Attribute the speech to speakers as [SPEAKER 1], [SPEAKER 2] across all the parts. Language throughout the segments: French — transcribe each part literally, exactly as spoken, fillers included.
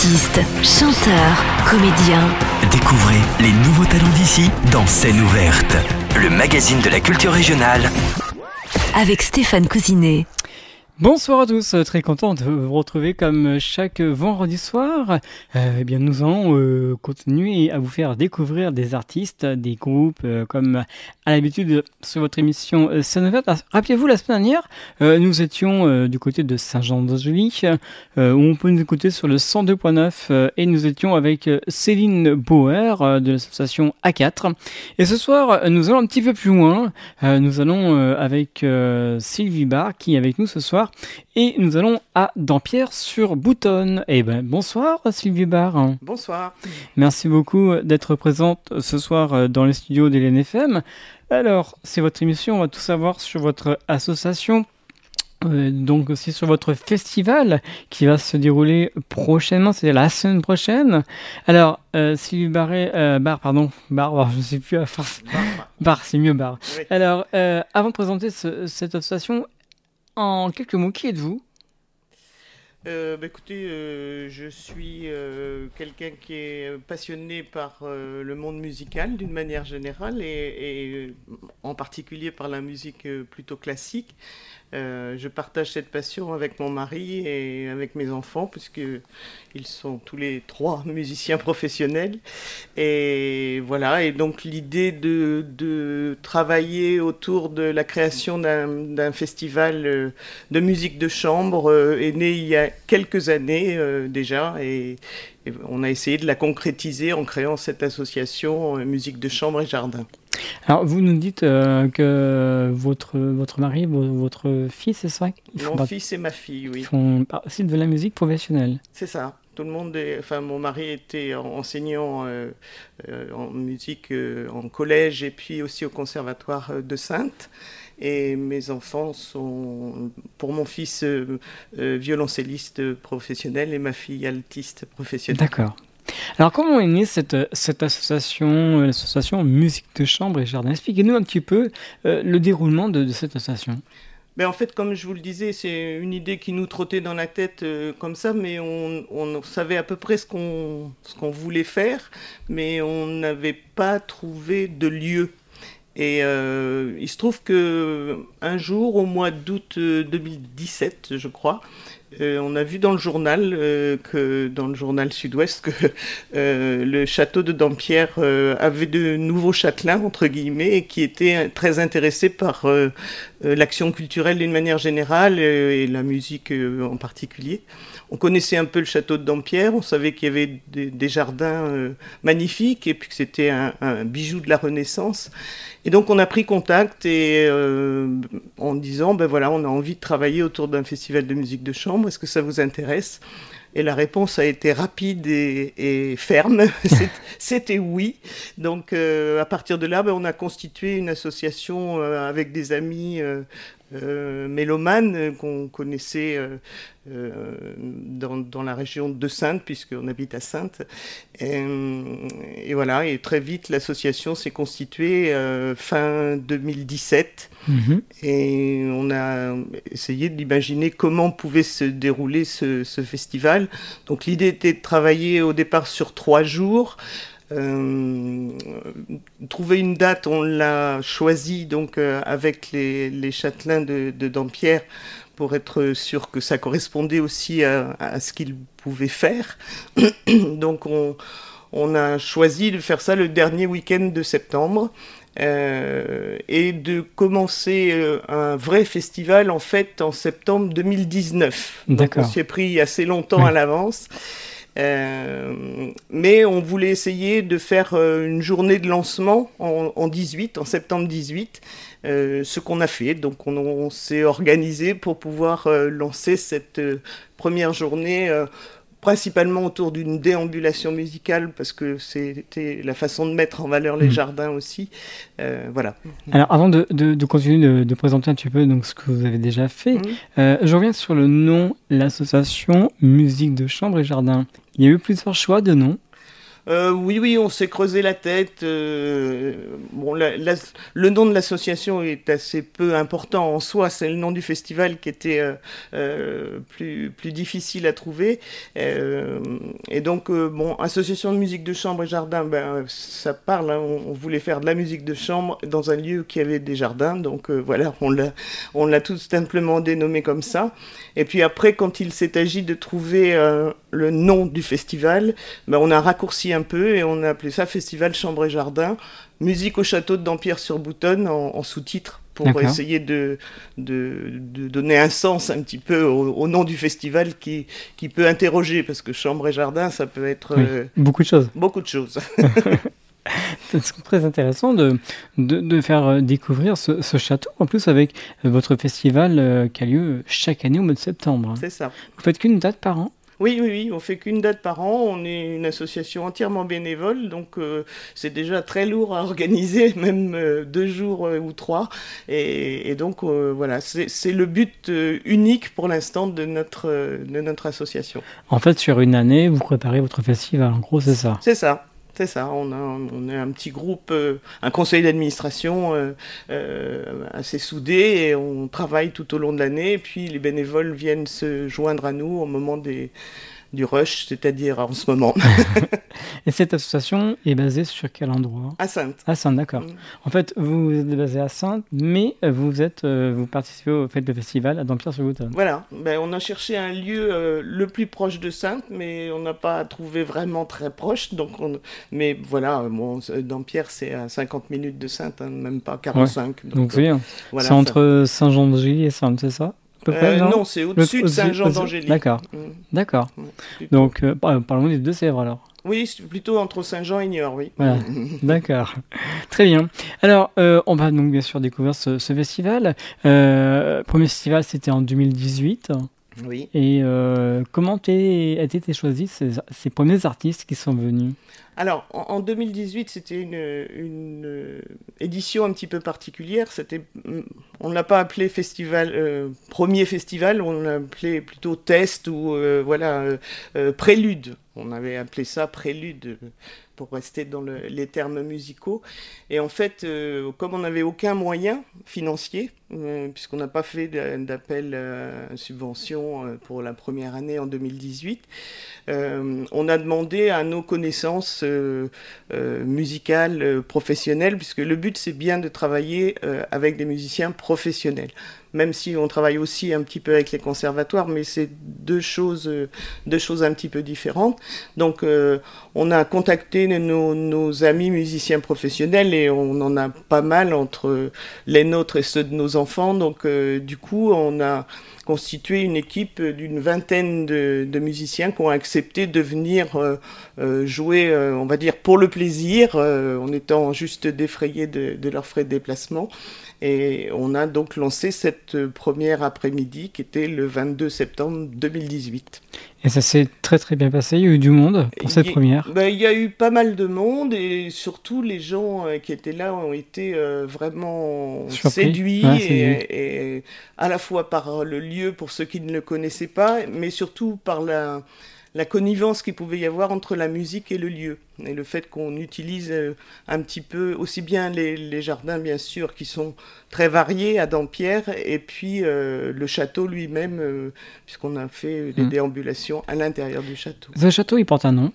[SPEAKER 1] Artistes, chanteurs, comédiens.
[SPEAKER 2] Découvrez les nouveaux talents d'ici dans Scène ouverte, le magazine de la culture régionale.
[SPEAKER 1] Avec Stéphane Cousinet.
[SPEAKER 3] Bonsoir à tous, très content de vous retrouver comme chaque vendredi soir. Euh, eh bien, nous allons euh, continuer à vous faire découvrir des artistes, des groupes, euh, comme à l'habitude sur votre émission euh, Scène ouverte. Rappelez-vous, la semaine dernière, euh, nous étions euh, du côté de Saint-Jean-d'Angély, euh, où on peut nous écouter sur le cent deux point neuf, euh, et nous étions avec euh, Céline Bauer euh, de l'association A quatre. Et ce soir, nous allons un petit peu plus loin. Euh, nous allons euh, avec euh, Sylvie Barr, qui est avec nous ce soir. Et nous allons à Dampierre-sur-Boutonne. Eh ben, bonsoir Sylvie Barr.
[SPEAKER 4] Bonsoir.
[SPEAKER 3] Merci beaucoup d'être présente ce soir dans les studios d'Hélène F M. Alors, c'est votre émission, on va tout savoir sur votre association. Euh, donc aussi sur votre festival qui va se dérouler prochainement, c'est la semaine prochaine. Alors, euh, Sylvie Barré, euh, Barr, pardon, Barr, je ne sais plus à force. Barr, Barr c'est mieux Barr. Oui. Alors, euh, avant de présenter ce, cette association, en quelques mots, qui êtes-vous ?
[SPEAKER 4] Euh, bah écoutez, euh, je suis euh, quelqu'un qui est passionné par euh, le monde musical d'une manière générale et, et en particulier par la musique plutôt classique. Euh, je partage cette passion avec mon mari et avec mes enfants puisqu'ils sont tous les trois musiciens professionnels. Et voilà, et donc l'idée de, de travailler autour de la création d'un, d'un festival de musique de chambre euh, est née il y a quelques années euh, déjà et, et on a essayé de la concrétiser en créant cette association euh, Musique de chambre et jardin.
[SPEAKER 3] Alors vous nous dites euh, que votre, votre mari, votre fils, c'est ça ?
[SPEAKER 4] Mon pas... fils et ma fille, oui.
[SPEAKER 3] Ils font aussi de la musique professionnelle.
[SPEAKER 4] C'est ça. Tout le monde est... Enfin, mon mari était enseignant euh, euh, en musique euh, en collège et puis aussi au conservatoire de Saintes. Et mes enfants sont, pour mon fils, euh, euh, violoncelliste professionnel et ma fille altiste professionnelle.
[SPEAKER 3] D'accord. Alors, comment est née cette, cette association, l'association Musique de chambre et jardin ? Expliquez-nous un petit peu euh, le déroulement de, de cette association.
[SPEAKER 4] Ben en fait, comme je vous le disais, c'est une idée qui nous trottait dans la tête euh, comme ça, mais on, on savait à peu près ce qu'on, ce qu'on voulait faire, mais on n'avait pas trouvé de lieu. Et euh, il se trouve qu'un jour, au mois d'août deux mille dix-sept, je crois, euh, on a vu dans le journal, euh, que, dans le journal Sud-Ouest, que euh, le château de Dampierre euh, avait de nouveaux châtelains, entre guillemets, et qui étaient très intéressés par euh, l'action culturelle d'une manière générale euh, et la musique euh, en particulier. On connaissait un peu le château de Dampierre, on savait qu'il y avait des, des jardins euh, magnifiques et puis que c'était un, un bijou de la Renaissance. Et donc on a pris contact et euh, en disant ben voilà, on a envie de travailler autour d'un festival de musique de chambre, est-ce que ça vous intéresse ? Et la réponse a été rapide et, et ferme, c'était oui. Donc euh, à partir de là, ben, on a constitué une association euh, avec des amis euh, euh, mélomanes euh, qu'on connaissait euh, euh, dans, dans la région de Saintes, puisqu'on habite à Saintes. Et, et voilà, et très vite l'association s'est constituée euh, fin deux mille dix-sept. Mmh. Et on a essayé d'imaginer comment pouvait se dérouler ce, ce festival. Donc l'idée était de travailler au départ sur trois jours. Euh, trouver une date, on l'a choisi donc euh, avec les, les châtelains de, de Dampierre pour être sûr que ça correspondait aussi à, à ce qu'ils pouvaient faire. Donc on, on a choisi de faire ça le dernier week-end de septembre. Euh, et de commencer euh, un vrai festival en fait en septembre deux mille dix-neuf.
[SPEAKER 3] D'accord.
[SPEAKER 4] Donc on s'y est pris assez longtemps oui. à l'avance. Euh, mais on voulait essayer de faire euh, une journée de lancement en, en dix-huit, en septembre dix-huit, euh, ce qu'on a fait. Donc on, on s'est organisé pour pouvoir euh, lancer cette euh, première journée euh, principalement autour d'une déambulation musicale, parce que c'était la façon de mettre en valeur les mmh. jardins aussi. Euh, voilà.
[SPEAKER 3] Alors, avant de, de, de continuer de, de présenter un petit peu donc, ce que vous avez déjà fait, mmh. euh, je reviens sur le nom, l'association Musique de chambre et jardin. Il y a eu plusieurs choix de noms.
[SPEAKER 4] Euh, oui, oui, on s'est creusé la tête. Euh, bon, la, la, le nom de l'association est assez peu important en soi. C'est le nom du festival qui était euh, euh, plus, plus difficile à trouver. Euh, et donc, euh, bon, association de musique de chambre et jardin, ben, ça parle. Hein, on, on voulait faire de la musique de chambre dans un lieu qui avait des jardins. Donc, euh, voilà, on l'a, on l'a tout simplement dénommé comme ça. Et puis après, quand il s'est agi de trouver euh, le nom du festival, ben, on a raccourci un peu et on a appelé ça Festival Chambre et Jardin, musique au château de Dampierre-sur-Boutonne en, en sous-titre pour D'accord. essayer de, de, de donner un sens un petit peu au, au nom du festival qui, qui peut interroger, parce que Chambre et Jardin, ça peut être...
[SPEAKER 3] Oui,
[SPEAKER 4] euh,
[SPEAKER 3] beaucoup de choses.
[SPEAKER 4] Beaucoup de choses.
[SPEAKER 3] C'est très intéressant de, de, de faire découvrir ce, ce château, en plus avec votre festival euh, qui a lieu chaque année au mois de septembre.
[SPEAKER 4] C'est ça.
[SPEAKER 3] Vous faites qu'une date par an ?
[SPEAKER 4] Oui, oui, oui, on fait qu'une date par an. On est une association entièrement bénévole, donc euh, c'est déjà très lourd à organiser, même euh, deux jours euh, ou trois. Et, et donc euh, voilà, c'est, c'est le but euh, unique pour l'instant de notre, euh, de notre association.
[SPEAKER 3] En fait, sur une année, vous préparez votre festival, en gros, c'est ça ?
[SPEAKER 4] C'est ça. C'est ça, on a, on a un petit groupe, euh, un conseil d'administration euh, euh, assez soudé et on travaille tout au long de l'année. Et puis les bénévoles viennent se joindre à nous au moment des, du rush, c'est-à-dire en ce moment.
[SPEAKER 3] Et cette association est basée sur quel endroit ?
[SPEAKER 4] À Saintes.
[SPEAKER 3] À Saintes, d'accord. Mmh. En fait, vous êtes basé à Saintes, mais vous êtes, euh, vous participez au fait de festival à Dampierre-sur-Boutonne.
[SPEAKER 4] Voilà. Ben, on a cherché un lieu euh, le plus proche de Saintes, mais on n'a pas trouvé vraiment très proche. Donc on... Mais voilà, bon, Dampierre, c'est à cinquante minutes de Saintes, hein, même pas quarante-cinq.
[SPEAKER 3] Ouais. Donc, donc c'est bien. Voilà, c'est entre ça... Saint-Jean-de-Gilles et Saintes, c'est ça ?
[SPEAKER 4] Euh, non, non, c'est au-dessus le, de Saint-Jean-d'Angély.
[SPEAKER 3] D'accord, mmh. D'accord. Ouais, donc, euh, parlons des Deux-Sèvres alors.
[SPEAKER 4] Oui, c'est plutôt entre Saint-Jean et Niort, oui.
[SPEAKER 3] Voilà. D'accord, très bien. Alors, euh, on va donc bien sûr découvrir ce, ce festival. Euh, premier festival, c'était en deux mille dix-huit.
[SPEAKER 4] Oui.
[SPEAKER 3] Et euh, comment a été choisis ces, ces premiers artistes qui sont venus ?
[SPEAKER 4] Alors, en, en deux mille dix-huit, c'était une, une édition un petit peu particulière. C'était, on ne l'a pas appelé festival, euh, premier festival, on l'a appelé plutôt test ou euh, voilà, euh, euh, prélude. On avait appelé ça prélude pour rester dans le, les termes musicaux. Et en fait, euh, comme on n'avait aucun moyen financier, euh, puisqu'on n'a pas fait d'appel à subvention euh, pour la première année en deux mille dix-huit, euh, on a demandé à nos connaissances euh, euh, musicales euh, professionnelles, puisque le but c'est bien de travailler euh, avec des musiciens professionnels. Même si on travaille aussi un petit peu avec les conservatoires, mais c'est deux choses, deux choses un petit peu différentes. Donc, euh, on a contacté nos, nos amis musiciens professionnels et on en a pas mal entre les nôtres et ceux de nos enfants. Donc, euh, du coup, on a constitué une équipe d'une vingtaine de, de musiciens qui ont accepté de venir euh, euh, jouer, euh, on va dire, pour le plaisir, euh, en étant juste défrayés de, de leurs frais de déplacement. Et on a donc lancé cette première après-midi qui était le vingt-deux septembre deux mille dix-huit.
[SPEAKER 3] Et ça s'est très très bien passé, il y a eu du monde pour cette
[SPEAKER 4] il,
[SPEAKER 3] première.
[SPEAKER 4] Ben, il y a eu pas mal de monde et surtout les gens euh, qui étaient là ont été euh, vraiment Surpris. séduits ouais, et, et à la fois par le lieu pour ceux qui ne le connaissaient pas, mais surtout par la... la connivence qu'il pouvait y avoir entre la musique et le lieu. Et le fait qu'on utilise un petit peu, aussi bien les, les jardins, bien sûr, qui sont très variés à Dampierre, et puis euh, le château lui-même, euh, puisqu'on a fait des mmh. déambulations à l'intérieur du château.
[SPEAKER 3] Ce château, il porte un nom ?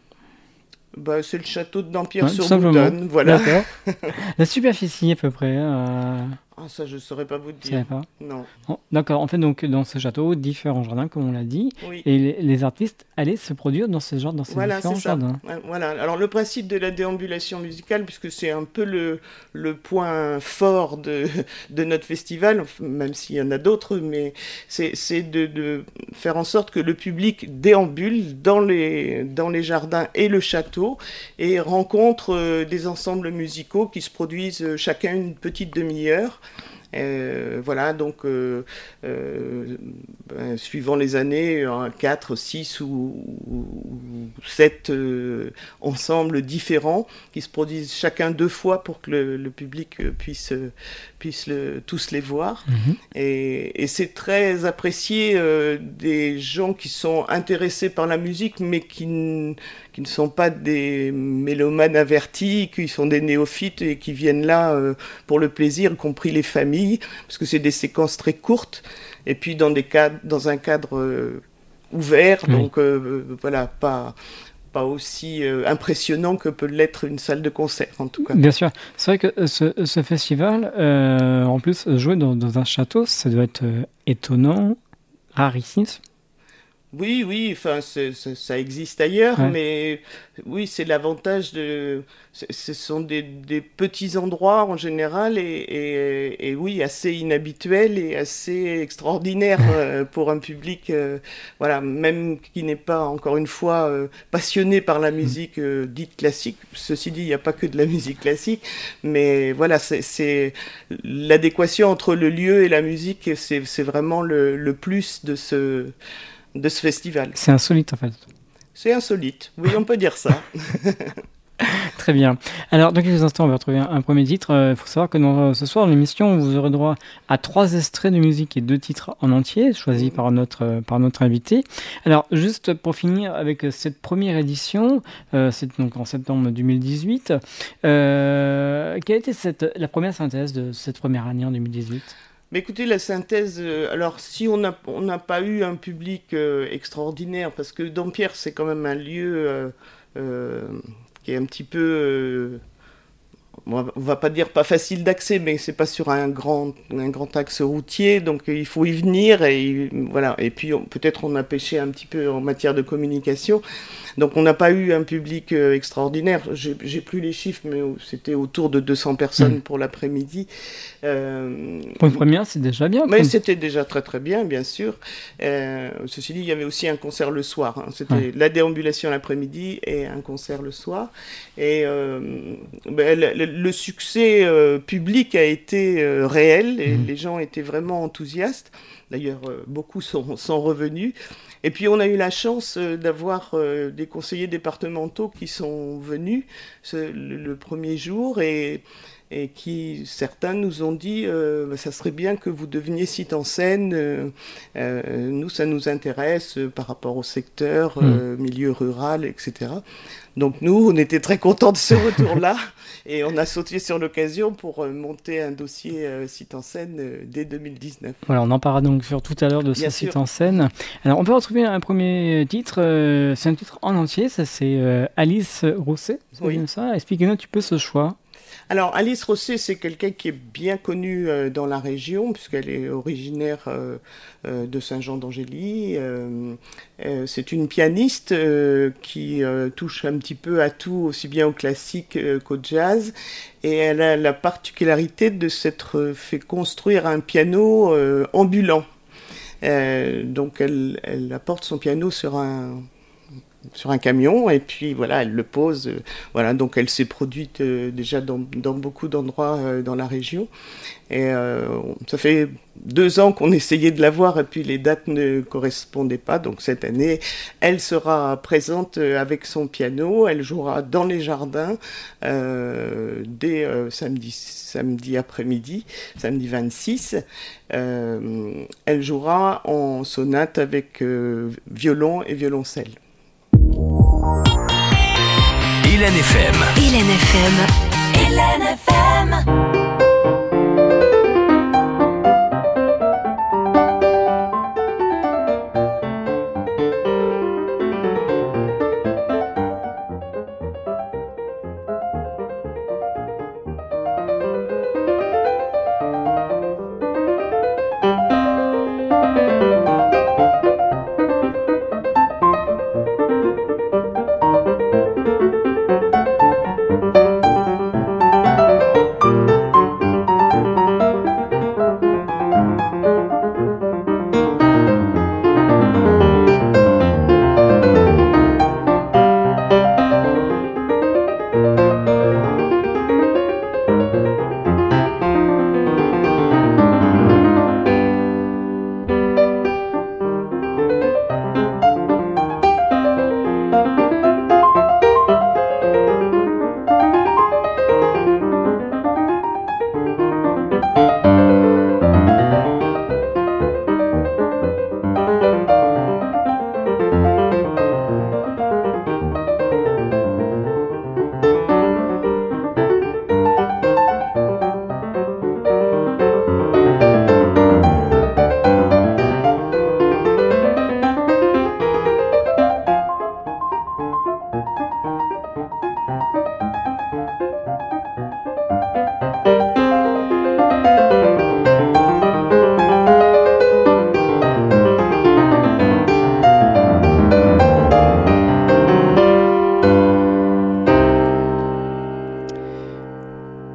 [SPEAKER 4] Bah, c'est le château de Dampierre-sur-Boutonne, voilà.
[SPEAKER 3] D'accord. La superficie, à peu près euh...
[SPEAKER 4] Ah, ça, je ne saurais pas vous dire.
[SPEAKER 3] Pas.
[SPEAKER 4] Non.
[SPEAKER 3] Oh, d'accord. En fait, donc, dans ce château, différents jardins, comme on l'a dit.
[SPEAKER 4] Oui.
[SPEAKER 3] Et les, les artistes allaient se produire dans ces, genre, dans ces
[SPEAKER 4] voilà,
[SPEAKER 3] différents
[SPEAKER 4] c'est ça.
[SPEAKER 3] jardins.
[SPEAKER 4] Voilà. Alors, le principe de la déambulation musicale, puisque c'est un peu le, le point fort de, de notre festival, même s'il y en a d'autres, mais c'est, c'est de, de faire en sorte que le public déambule dans les, dans les jardins et le château et rencontre euh, des ensembles musicaux qui se produisent euh, chacun une petite demi-heure. Euh, voilà, donc euh, euh, ben, suivant les années, quatre, six ou, ou sept euh, ensembles différents qui se produisent chacun deux fois pour que le, le public puisse, puisse le, tous les voir. Mmh. Et, et c'est très apprécié euh, des gens qui sont intéressés par la musique, mais qui, n- qui ne sont pas des mélomanes avertis, qui sont des néophytes et qui viennent là euh, pour le plaisir, y compris les familles, parce que c'est des séquences très courtes, et puis dans, des cadres, dans un cadre euh, ouvert, oui. donc euh, voilà, pas... pas aussi euh, impressionnant que peut l'être une salle de concert, en tout cas.
[SPEAKER 3] Bien sûr. C'est vrai que ce, ce festival, euh, en plus, jouer dans, dans un château, ça doit être euh, étonnant, rarissime.
[SPEAKER 4] Oui, oui, enfin, c'est, c'est, ça existe ailleurs, ouais. mais oui, c'est l'avantage de... Ce sont des, des petits endroits en général, et, et, et oui, assez inhabituels et assez extraordinaires euh, pour un public, euh, voilà, même qui n'est pas, encore une fois, euh, passionné par la musique euh, dite classique. Ceci dit, il n'y a pas que de la musique classique, mais voilà, c'est, c'est l'adéquation entre le lieu et la musique, c'est, c'est vraiment le, le plus de ce... de ce festival.
[SPEAKER 3] C'est insolite en fait.
[SPEAKER 4] C'est insolite, oui, on peut dire ça.
[SPEAKER 3] Très bien. Alors, dans quelques instants, on va retrouver un, un premier titre. Il euh, faut savoir que dans, ce soir, dans l'émission, vous aurez droit à trois extraits de musique et deux titres en entier, choisis mmh. par, notre, euh, par notre invité. Alors, juste pour finir avec cette première édition, euh, c'est donc en septembre deux mille dix-huit, euh, quelle était cette, la première synthèse de cette première année en deux mille dix-huit ?
[SPEAKER 4] Mais écoutez, la synthèse, euh, alors si on n'a on n'a pas eu un public euh, extraordinaire, parce que Dampierre, c'est quand même un lieu euh, euh, qui est un petit peu, euh, on va, va pas dire pas facile d'accès, mais c'est pas sur un grand, un grand axe routier, donc il faut y venir, et voilà. Et puis on, peut-être on a pêché un petit peu en matière de communication. Donc on n'a pas eu un public euh, extraordinaire, j'ai, j'ai plus les chiffres, mais c'était autour de deux cents personnes mmh. pour l'après-midi. Euh,
[SPEAKER 3] pour une première, c'est déjà bien.
[SPEAKER 4] Mais c'était déjà très très bien, bien sûr. Euh, ceci dit, il y avait aussi un concert le soir. Hein. C'était ouais. la déambulation l'après-midi et un concert le soir. Et euh, ben, le, le succès euh, public a été euh, réel, et mmh. les gens étaient vraiment enthousiastes. D'ailleurs, euh, beaucoup sont, sont revenus. Et puis, on a eu la chance euh, d'avoir euh, des conseillers départementaux qui sont venus ce, le, le premier jour et, et qui, certains nous ont dit euh, bah, ça serait bien que vous deveniez site en scène. Euh, euh, nous, ça nous intéresse euh, par rapport au secteur, euh, mmh. milieu rural, et cetera. Donc, nous, on était très contents de ce retour-là. Et on a sauté sur l'occasion pour euh, monter un dossier euh, site en scène euh, dès deux mille dix-neuf.
[SPEAKER 3] Voilà, on en parlera donc sur tout à l'heure de ce site en scène. Alors, on peut retrouver un premier titre, euh, c'est un titre en entier, ça c'est euh, Alice Rosset, c'est oui. ça. Expliquez-nous un petit peu ce choix.
[SPEAKER 4] Alors, Alice Rosset, c'est quelqu'un qui est bien connu euh, dans la région, puisqu'elle est originaire euh, euh, de Saint-Jean-d'Angély. Euh, euh, c'est une pianiste euh, qui euh, touche un petit peu à tout, aussi bien au classique euh, qu'au jazz. Et elle a la particularité de s'être fait construire un piano euh, ambulant. Euh, donc, elle, elle apporte son piano sur un... sur un camion, et puis voilà, elle le pose. Euh, voilà, donc elle s'est produite euh, déjà dans, dans beaucoup d'endroits euh, dans la région. Et euh, ça fait deux ans qu'on essayait de la voir, et puis les dates ne correspondaient pas. Donc cette année, elle sera présente avec son piano. Elle jouera dans les jardins euh, dès euh, samedi, samedi après-midi, samedi vingt-six. Euh, elle jouera en sonate avec euh, violon et violoncelle.
[SPEAKER 2] Hélène F M.
[SPEAKER 1] Hélène F M. Hélène F M.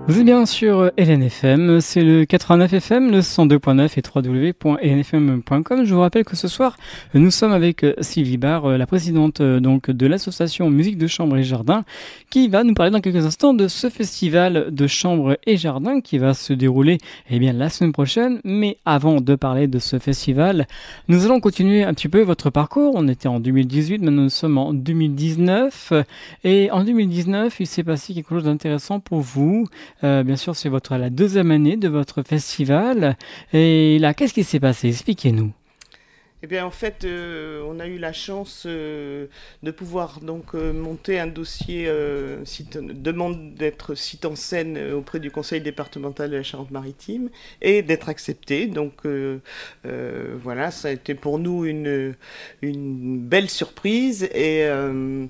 [SPEAKER 3] Vous êtes bien sur L N F M, c'est le quatre-vingt-neuf F M, le cent deux point neuf et w w w point l n f m point com. Je vous rappelle que ce soir, nous sommes avec Sylvie Barre, la présidente donc de l'association Musique de Chambre et Jardin, qui va nous parler dans quelques instants de ce festival de chambre et jardin qui va se dérouler eh bien, la semaine prochaine. Mais avant de parler de ce festival, nous allons continuer un petit peu votre parcours. On était en deux mille dix-huit, maintenant nous sommes en deux mille dix-neuf. Et en deux mille dix-neuf, il s'est passé quelque chose d'intéressant pour vous. Euh, bien sûr, c'est votre la deuxième année de votre festival. Et là, qu'est-ce qui s'est passé? Expliquez-nous.
[SPEAKER 4] Eh bien, en fait, euh, on a eu la chance euh, de pouvoir donc euh, monter un dossier euh, site, demande d'être site en scène auprès du Conseil départemental de la Charente-Maritime et d'être accepté. Donc euh, euh, voilà, ça a été pour nous une, une belle surprise et euh,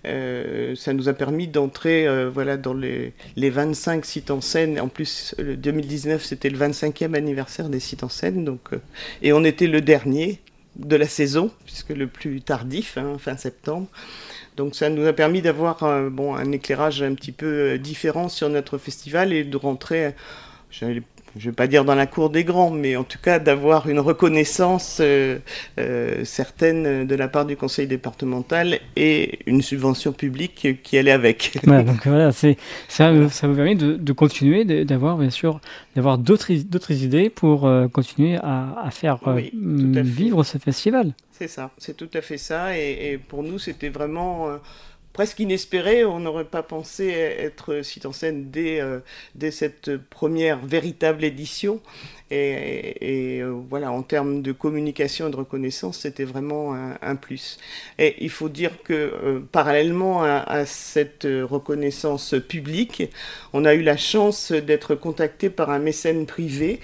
[SPEAKER 4] euh, ça nous a permis d'entrer euh, voilà, dans les, les vingt-cinq sites en scène. En plus, le deux mille dix-neuf, c'était le vingt-cinquième anniversaire des sites en scène, donc, euh, et on était le dernier de la saison, puisque le plus tardif, hein, fin septembre. Donc ça nous a permis d'avoir euh, bon, un éclairage un petit peu euh, différent sur notre festival et de rentrer, je ne vais pas dire dans la cour des grands, mais en tout cas d'avoir une reconnaissance euh, euh, certaine de la part du conseil départemental et une subvention publique qui allait avec.
[SPEAKER 3] Voilà, donc voilà, c'est, ça, ça vous permet de, de continuer, de, d'avoir bien sûr d'avoir d'autres, d'autres idées pour euh, continuer à, à faire euh,
[SPEAKER 4] oui, tout à fait.
[SPEAKER 3] vivre ce festival.
[SPEAKER 4] C'est ça, c'est tout à fait ça. Et, et pour nous, c'était vraiment... Euh, presque inespéré, on n'aurait pas pensé être site en scène dès, euh, dès cette première véritable édition. Et, et, et euh, voilà, en termes de communication et de reconnaissance, c'était vraiment un, un plus. Et il faut dire que euh, parallèlement à, à cette reconnaissance publique, on a eu la chance d'être contacté par un mécène privé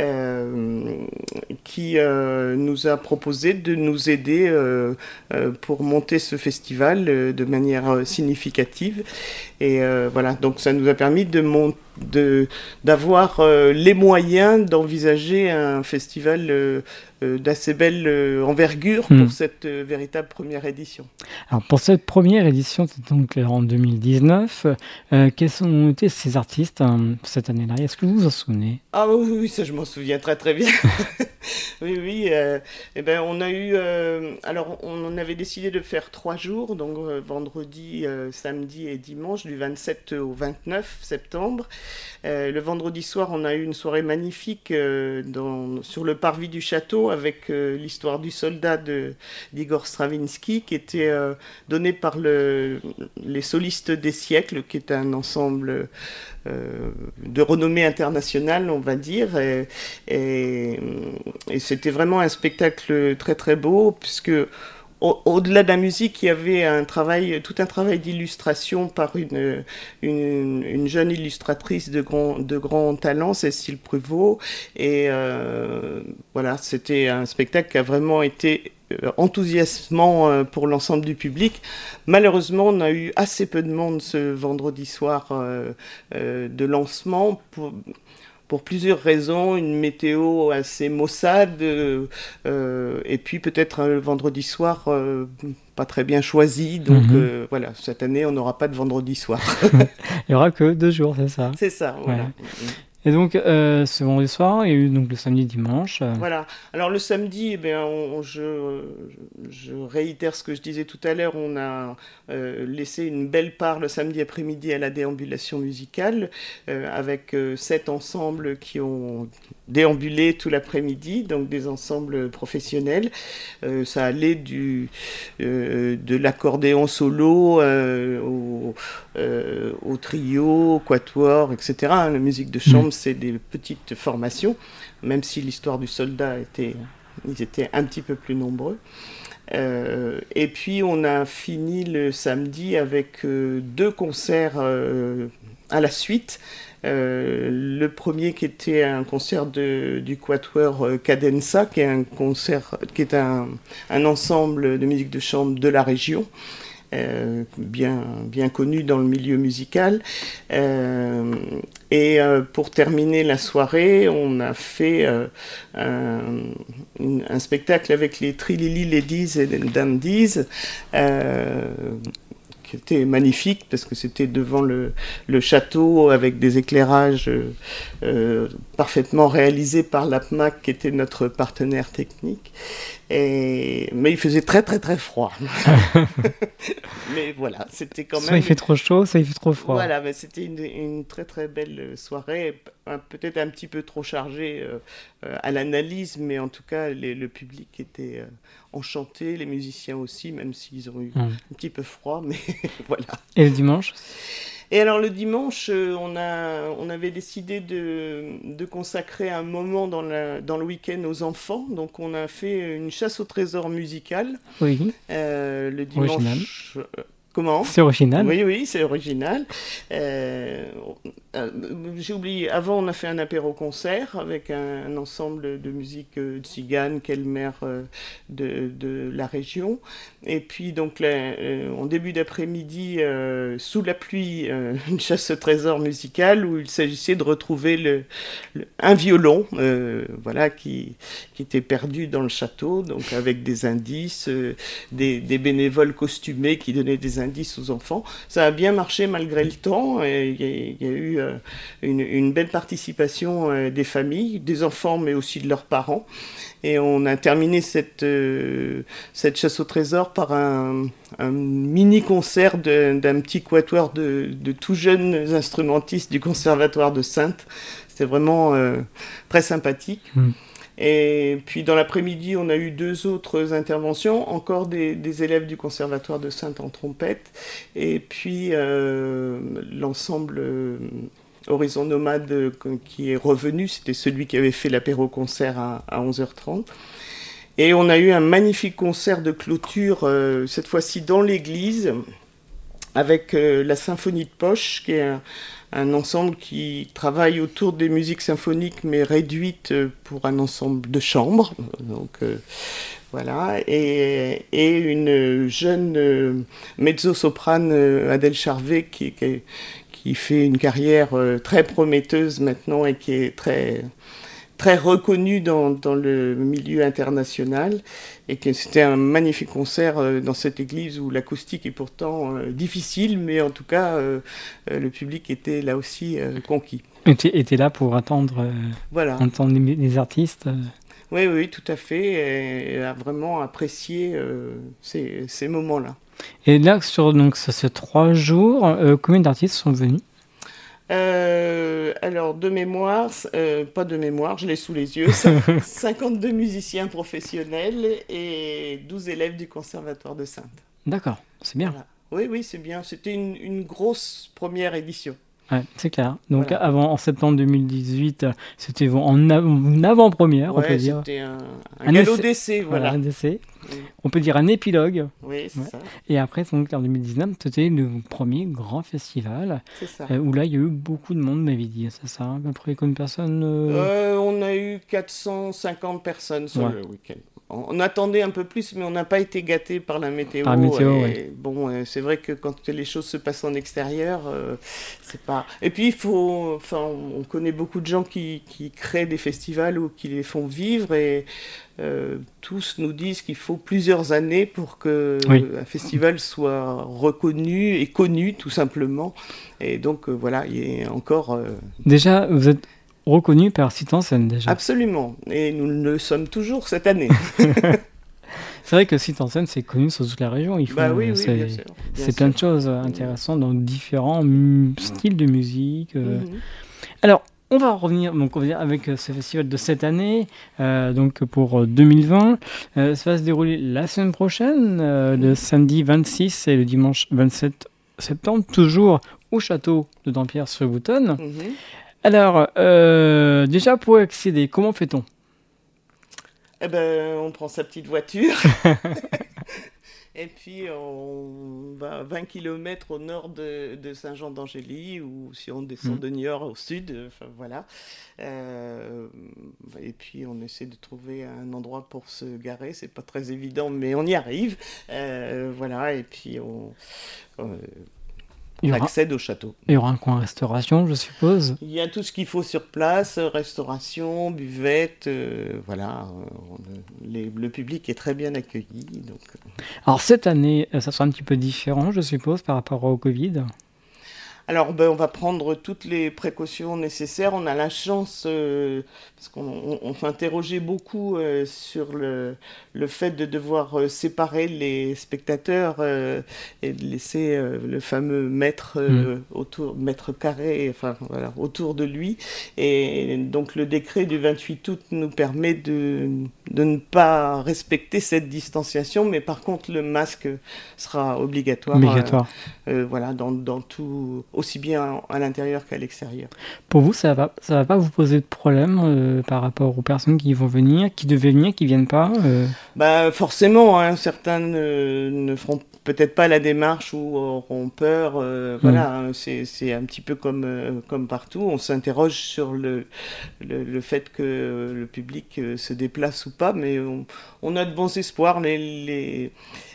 [SPEAKER 4] euh, qui euh, nous a proposé de nous aider euh, euh, pour monter ce festival euh, de manière significative. Et euh, voilà, donc ça nous a permis de monter De, d'avoir euh, les moyens d'envisager un festival euh, euh, d'assez belle euh, envergure mmh. pour cette euh, véritable première édition.
[SPEAKER 3] Alors pour cette première édition, c'est donc en deux mille dix-neuf, euh, quels ont été ces artistes hein, cette année-là? Est-ce que vous vous en souvenez?
[SPEAKER 4] Ah oui, oui, ça je m'en souviens très très bien. oui, oui. Euh, eh ben, on a eu... Euh, alors on avait décidé de faire trois jours, donc euh, vendredi, euh, samedi et dimanche, du vingt-sept au vingt-neuf septembre. Euh, le vendredi soir, on a eu une soirée magnifique euh, dans, sur le parvis du château avec euh, l'histoire du soldat de, d'Igor Stravinsky qui était euh, donnée par le, les solistes des siècles, qui est un ensemble euh, de renommée internationale, on va dire. Et, et, et c'était vraiment un spectacle très très beau puisque Au- au-delà de la musique, il y avait un travail, tout un travail d'illustration par une, une, une jeune illustratrice de grand, de grand talent, Cécile Pruvot. Et euh, voilà, c'était un spectacle qui a vraiment été enthousiasmant pour l'ensemble du public. Malheureusement, on a eu assez peu de monde ce vendredi soir euh, euh, de lancement pour... Pour plusieurs raisons, une météo assez maussade, euh, euh, et puis peut-être un vendredi soir euh, pas très bien choisi. Donc mm-hmm. euh, voilà, cette année, on n'aura pas de vendredi soir.
[SPEAKER 3] Il n'y aura que deux jours, c'est ça?
[SPEAKER 4] C'est ça, voilà.
[SPEAKER 3] Ouais. Et donc, euh, ce vendredi soir, il y a eu donc le samedi, dimanche. Euh...
[SPEAKER 4] Voilà. Alors le samedi, eh bien, on, je, je réitère ce que je disais tout à l'heure. On a euh, laissé une belle part le samedi après-midi à la déambulation musicale, euh, avec euh, sept ensembles qui ont déambulé tout l'après-midi, donc des ensembles professionnels. Euh, ça allait du, euh, de l'accordéon solo euh, au, euh, au trio, au quatuor, et cetera. La musique de chambre, c'est des petites formations, même si l'histoire du soldat était, ils étaient un petit peu plus nombreux. Euh, et puis on a fini le samedi avec euh, deux concerts euh, à la suite. Euh, le premier qui était un concert de, du quatuor euh, Cadenza, qui est un concert, qui est un, un ensemble de musique de chambre de la région. Euh, bien, bien connu dans le milieu musical. Euh, et euh, pour terminer la soirée, on a fait euh, un, une, un spectacle avec les Trilili Ladies and Dandies, euh, qui était magnifique parce que c'était devant le, le château avec des éclairages euh, euh, parfaitement réalisés par l'A P M A C qui était notre partenaire technique. Et... Mais il faisait très très très froid. Mais voilà, c'était quand
[SPEAKER 3] Soit
[SPEAKER 4] même...
[SPEAKER 3] il fait trop chaud, soit il fait trop froid.
[SPEAKER 4] Voilà, mais c'était une, une très très belle soirée, peut-être un petit peu trop chargée euh, euh, à l'analyse, mais en tout cas les, le public était euh, enchanté, les musiciens aussi, même s'ils ont eu mmh. un petit peu froid, mais voilà.
[SPEAKER 3] Et le dimanche ?
[SPEAKER 4] Et alors le dimanche, euh, on, a, on avait décidé de, de consacrer un moment dans, la, dans le week-end aux enfants. Donc on a fait une chasse au trésor musicale.
[SPEAKER 3] Oui.
[SPEAKER 4] Euh, le dimanche.
[SPEAKER 3] Original.
[SPEAKER 4] Euh, comment ?
[SPEAKER 3] C'est original.
[SPEAKER 4] Oui, oui, c'est original. Euh, euh, j'ai oublié, avant on a fait un apéro-concert avec un, un ensemble de musique euh, tzigane, kelmer euh, de, de la région. Et puis donc là, euh, en début d'après-midi, euh, sous la pluie, euh, une chasse au trésor musicale où il s'agissait de retrouver le, le, un violon euh, voilà, qui, qui était perdu dans le château, donc avec des indices, euh, des, des bénévoles costumés qui donnaient des indices aux enfants. Ça a bien marché malgré le temps. Il y, y a eu euh, une, une belle participation euh, des familles, des enfants, mais aussi de leurs parents. Et on a terminé cette, euh, cette chasse au trésor par un, un mini-concert de, d'un petit quatuor de, de tout jeunes instrumentistes du Conservatoire de Saintes. C'était vraiment euh, très sympathique. Mmh. Et puis dans l'après-midi, on a eu deux autres interventions, encore des, des élèves du Conservatoire de Saintes en trompette, et puis euh, l'ensemble euh, Horizon Nomade euh, qui est revenu, c'était celui qui avait fait l'apéro-concert à, à onze heures trente. Et on a eu un magnifique concert de clôture, euh, cette fois-ci dans l'église, avec euh, la Symphonie de Poche, qui est un, un ensemble qui travaille autour des musiques symphoniques, mais réduites pour un ensemble de chambres. Donc, euh, voilà. Et, et une jeune euh, mezzo-soprane, euh, Adèle Charvet, qui, qui, qui fait une carrière euh, très prometteuse maintenant et qui est très... très reconnu dans, dans le milieu international, et que c'était un magnifique concert euh, dans cette église où l'acoustique est pourtant euh, difficile, mais en tout cas euh, euh, le public était là aussi euh, conquis.
[SPEAKER 3] Et tu étais là pour attendre, euh,
[SPEAKER 4] voilà.
[SPEAKER 3] entendre les, les artistes euh...
[SPEAKER 4] Oui, oui, tout à fait, et, et a vraiment apprécié euh, ces, ces moments-là.
[SPEAKER 3] Et là, sur donc, ce, ces trois jours, euh, combien d'artistes sont venus ?
[SPEAKER 4] Euh, alors, de mémoire, euh, pas de mémoire, je l'ai sous les yeux, cinquante-deux musiciens professionnels et douze élèves du Conservatoire de Saintes.
[SPEAKER 3] D'accord, c'est bien.
[SPEAKER 4] Voilà. Oui, oui, c'est bien. C'était une, une grosse première édition.
[SPEAKER 3] Ouais, c'est clair. Donc,
[SPEAKER 4] voilà.
[SPEAKER 3] avant, en septembre deux mille dix-huit, c'était en, av- en avant-première,
[SPEAKER 4] ouais,
[SPEAKER 3] on peut dire.
[SPEAKER 4] C'était un, un,
[SPEAKER 3] un
[SPEAKER 4] galop
[SPEAKER 3] essai.
[SPEAKER 4] d'essai, voilà.
[SPEAKER 3] voilà. Un essai.
[SPEAKER 4] Oui.
[SPEAKER 3] On peut dire un épilogue.
[SPEAKER 4] Oui, c'est ouais. ça.
[SPEAKER 3] Et après, donc, en deux mille dix-neuf, c'était le premier grand festival.
[SPEAKER 4] C'est ça.
[SPEAKER 3] Euh, où là, il y a eu beaucoup de monde, m'avait dit. C'est ça, à peu près combien de personnes euh...
[SPEAKER 4] Euh, On a eu quatre cent cinquante personnes sur ouais. le week-end. On attendait un peu plus, mais on n'a pas été gâtés par la météo.
[SPEAKER 3] Par la météo,
[SPEAKER 4] et
[SPEAKER 3] ouais.
[SPEAKER 4] Bon, c'est vrai que quand les choses se passent en extérieur, euh, c'est pas. Et puis il faut, enfin, on connaît beaucoup de gens qui, qui créent des festivals ou qui les font vivre, et euh, tous nous disent qu'il faut plusieurs années pour que oui. un festival soit reconnu et connu, tout simplement. Et donc euh, voilà, il y a encore. Euh...
[SPEAKER 3] Déjà, vous êtes reconnu par Site en Scène déjà.
[SPEAKER 4] Absolument, et nous le sommes toujours cette année.
[SPEAKER 3] C'est vrai que Site en Scène, c'est connu sur toute la région. Il faut,
[SPEAKER 4] bah oui, oui,
[SPEAKER 3] c'est,
[SPEAKER 4] bien sûr. Bien
[SPEAKER 3] c'est plein
[SPEAKER 4] sûr.
[SPEAKER 3] de choses intéressantes dans différents m- styles de musique. Euh.
[SPEAKER 4] Mm-hmm.
[SPEAKER 3] Alors, on va revenir donc, on va dire, avec ce festival de cette année, euh, donc pour deux mille vingt. Euh, ça va se dérouler la semaine prochaine, euh, le samedi vingt-six et le dimanche vingt-sept septembre, toujours au château de Dampierre-sur-Boutonne.
[SPEAKER 4] Mm-hmm.
[SPEAKER 3] Alors, euh, déjà pour accéder, comment fait-on ?
[SPEAKER 4] Eh ben, on prend sa petite voiture et puis on va vingt kilomètres au nord de, de Saint-Jean-d'Angély, ou si on descend mmh. de Niort au sud, enfin voilà. Euh, et puis on essaie de trouver un endroit pour se garer, c'est pas très évident, mais on y arrive. Euh, voilà, et puis on... on
[SPEAKER 3] Il
[SPEAKER 4] on
[SPEAKER 3] y aura-
[SPEAKER 4] accède au château.
[SPEAKER 3] Il y aura un coin restauration, je suppose.
[SPEAKER 4] Il y a tout ce qu'il faut sur place, euh, restauration, buvette, euh, voilà. euh, on- les- le public est très bien accueilli. Donc, euh.
[SPEAKER 3] Alors cette année, euh, ça sera un petit peu différent, je suppose, par rapport au Covid.
[SPEAKER 4] Alors, ben, on va prendre toutes les précautions nécessaires. On a la chance, euh, parce qu'on on, on s'interrogeait beaucoup euh, sur le, le fait de devoir euh, séparer les spectateurs euh, et de laisser euh, le fameux mètre, euh, autour, mètre carré enfin, voilà, autour de lui. Et donc, le décret du vingt-huit août nous permet de, de ne pas respecter cette distanciation, mais par contre, le masque sera obligatoire.
[SPEAKER 3] Obligatoire.
[SPEAKER 4] Euh, euh, voilà, dans, dans tout, aussi bien à l'intérieur qu'à l'extérieur.
[SPEAKER 3] Pour vous, ça va, ça va pas vous poser de problème euh, par rapport aux personnes qui vont venir, qui devaient venir, qui viennent pas euh...
[SPEAKER 4] Bah, forcément, hein, certains ne, ne feront peut-être pas la démarche ou auront peur. Euh, voilà, hein, c'est, c'est un petit peu comme, euh, comme partout. On s'interroge sur le, le, le fait que le public euh, se déplace ou pas, mais on, on a de bons espoirs. Les, les,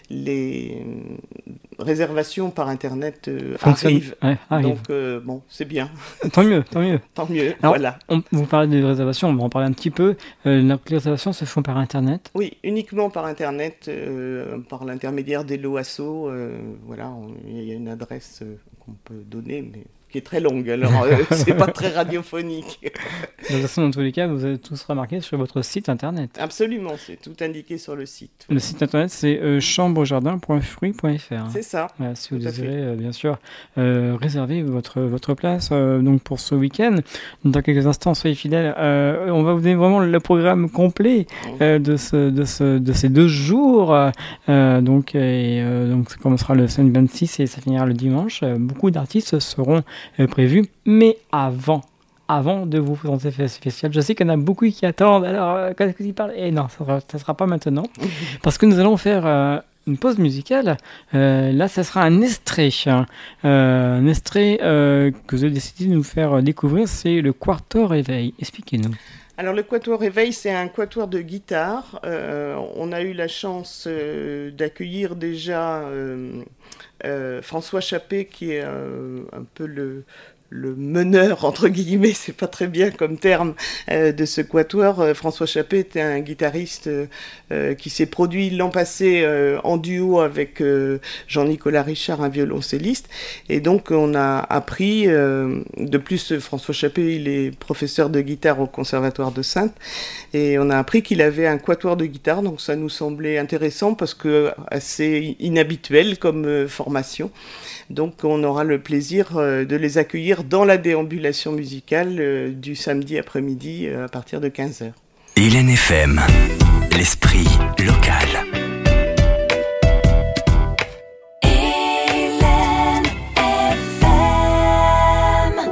[SPEAKER 4] les réservations par Internet euh,
[SPEAKER 3] Fonctionne.
[SPEAKER 4] arrivent.
[SPEAKER 3] Ouais, arrive.
[SPEAKER 4] Donc, euh, bon, c'est bien.
[SPEAKER 3] Tant mieux, tant mieux.
[SPEAKER 4] Tant mieux,
[SPEAKER 3] Alors,
[SPEAKER 4] voilà.
[SPEAKER 3] on, vous parlez de réservations, on va en parler un petit peu. Euh, les réservations se font par Internet.
[SPEAKER 4] Oui, uniquement par Internet, euh, par l'intermédiaire des Loasso. Euh, voilà, on- il y a une adresse euh, qu'on peut donner, mais qui est très longue, alors euh, c'est pas très radiophonique.
[SPEAKER 3] De toute façon, dans tous les cas, vous avez tous remarqué sur votre site Internet.
[SPEAKER 4] Absolument, c'est tout indiqué sur le site.
[SPEAKER 3] Le site Internet, c'est euh, chambres-jardins point fruits point f r.
[SPEAKER 4] C'est ça.
[SPEAKER 3] Voilà, si vous
[SPEAKER 4] Tout à
[SPEAKER 3] désirez, euh, bien sûr, euh, réserver votre, votre place euh, donc pour ce week-end. Dans quelques instants, soyez fidèles. Euh, on va vous donner vraiment le programme complet euh, de, ce, de, ce, de ces deux jours. Euh, donc, et, euh, donc, ça commencera le samedi vingt-six et ça finira le dimanche. Euh, beaucoup d'artistes seront euh, prévus. Mais avant, avant de vous présenter ce festival, je sais qu'il y en a beaucoup qui attendent. Alors, euh, quand est-ce qu'ils parlent ? Eh non, ça ne sera pas maintenant. Parce que nous allons faire... Euh, une pause musicale. Euh, là, ça sera un extrait. Hein. Euh, un extrait euh, que vous avez décidé de nous faire découvrir, c'est le Quarto Réveil. Expliquez-nous.
[SPEAKER 4] Alors le Quatuor Réveil, c'est un quatuor de guitare. Euh, on a eu la chance euh, d'accueillir déjà euh, euh, François Chappé, qui est euh, un peu le... le meneur, entre guillemets, c'est pas très bien comme terme, euh, de ce quatuor. Euh, François Chappé était un guitariste euh, euh, qui s'est produit l'an passé euh, en duo avec euh, Jean-Nicolas Richard, un violoncelliste. Et donc, on a appris, euh, de plus, François Chappé, il est professeur de guitare au Conservatoire de Saintes, et on a appris qu'il avait un quatuor de guitare, donc ça nous semblait intéressant parce que assez inhabituel comme euh, formation. Donc, on aura le plaisir euh, de les accueillir dans la déambulation musicale euh, du samedi après-midi euh, à partir de quinze heures.
[SPEAKER 2] Hélène F M, l'esprit local.
[SPEAKER 1] Hélène F M.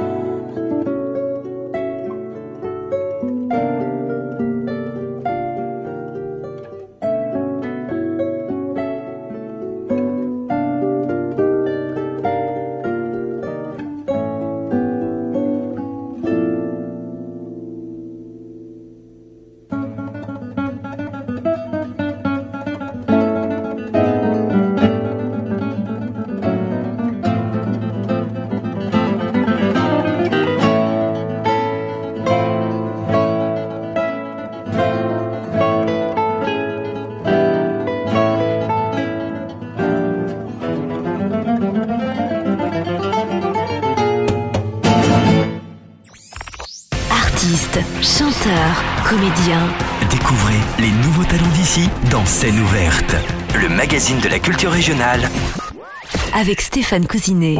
[SPEAKER 1] Artistes, chanteurs, comédiens.
[SPEAKER 2] Découvrez les nouveaux talents d'ici dans Scène ouverte, le magazine de la culture régionale.
[SPEAKER 1] Avec Stéphane Cousinet.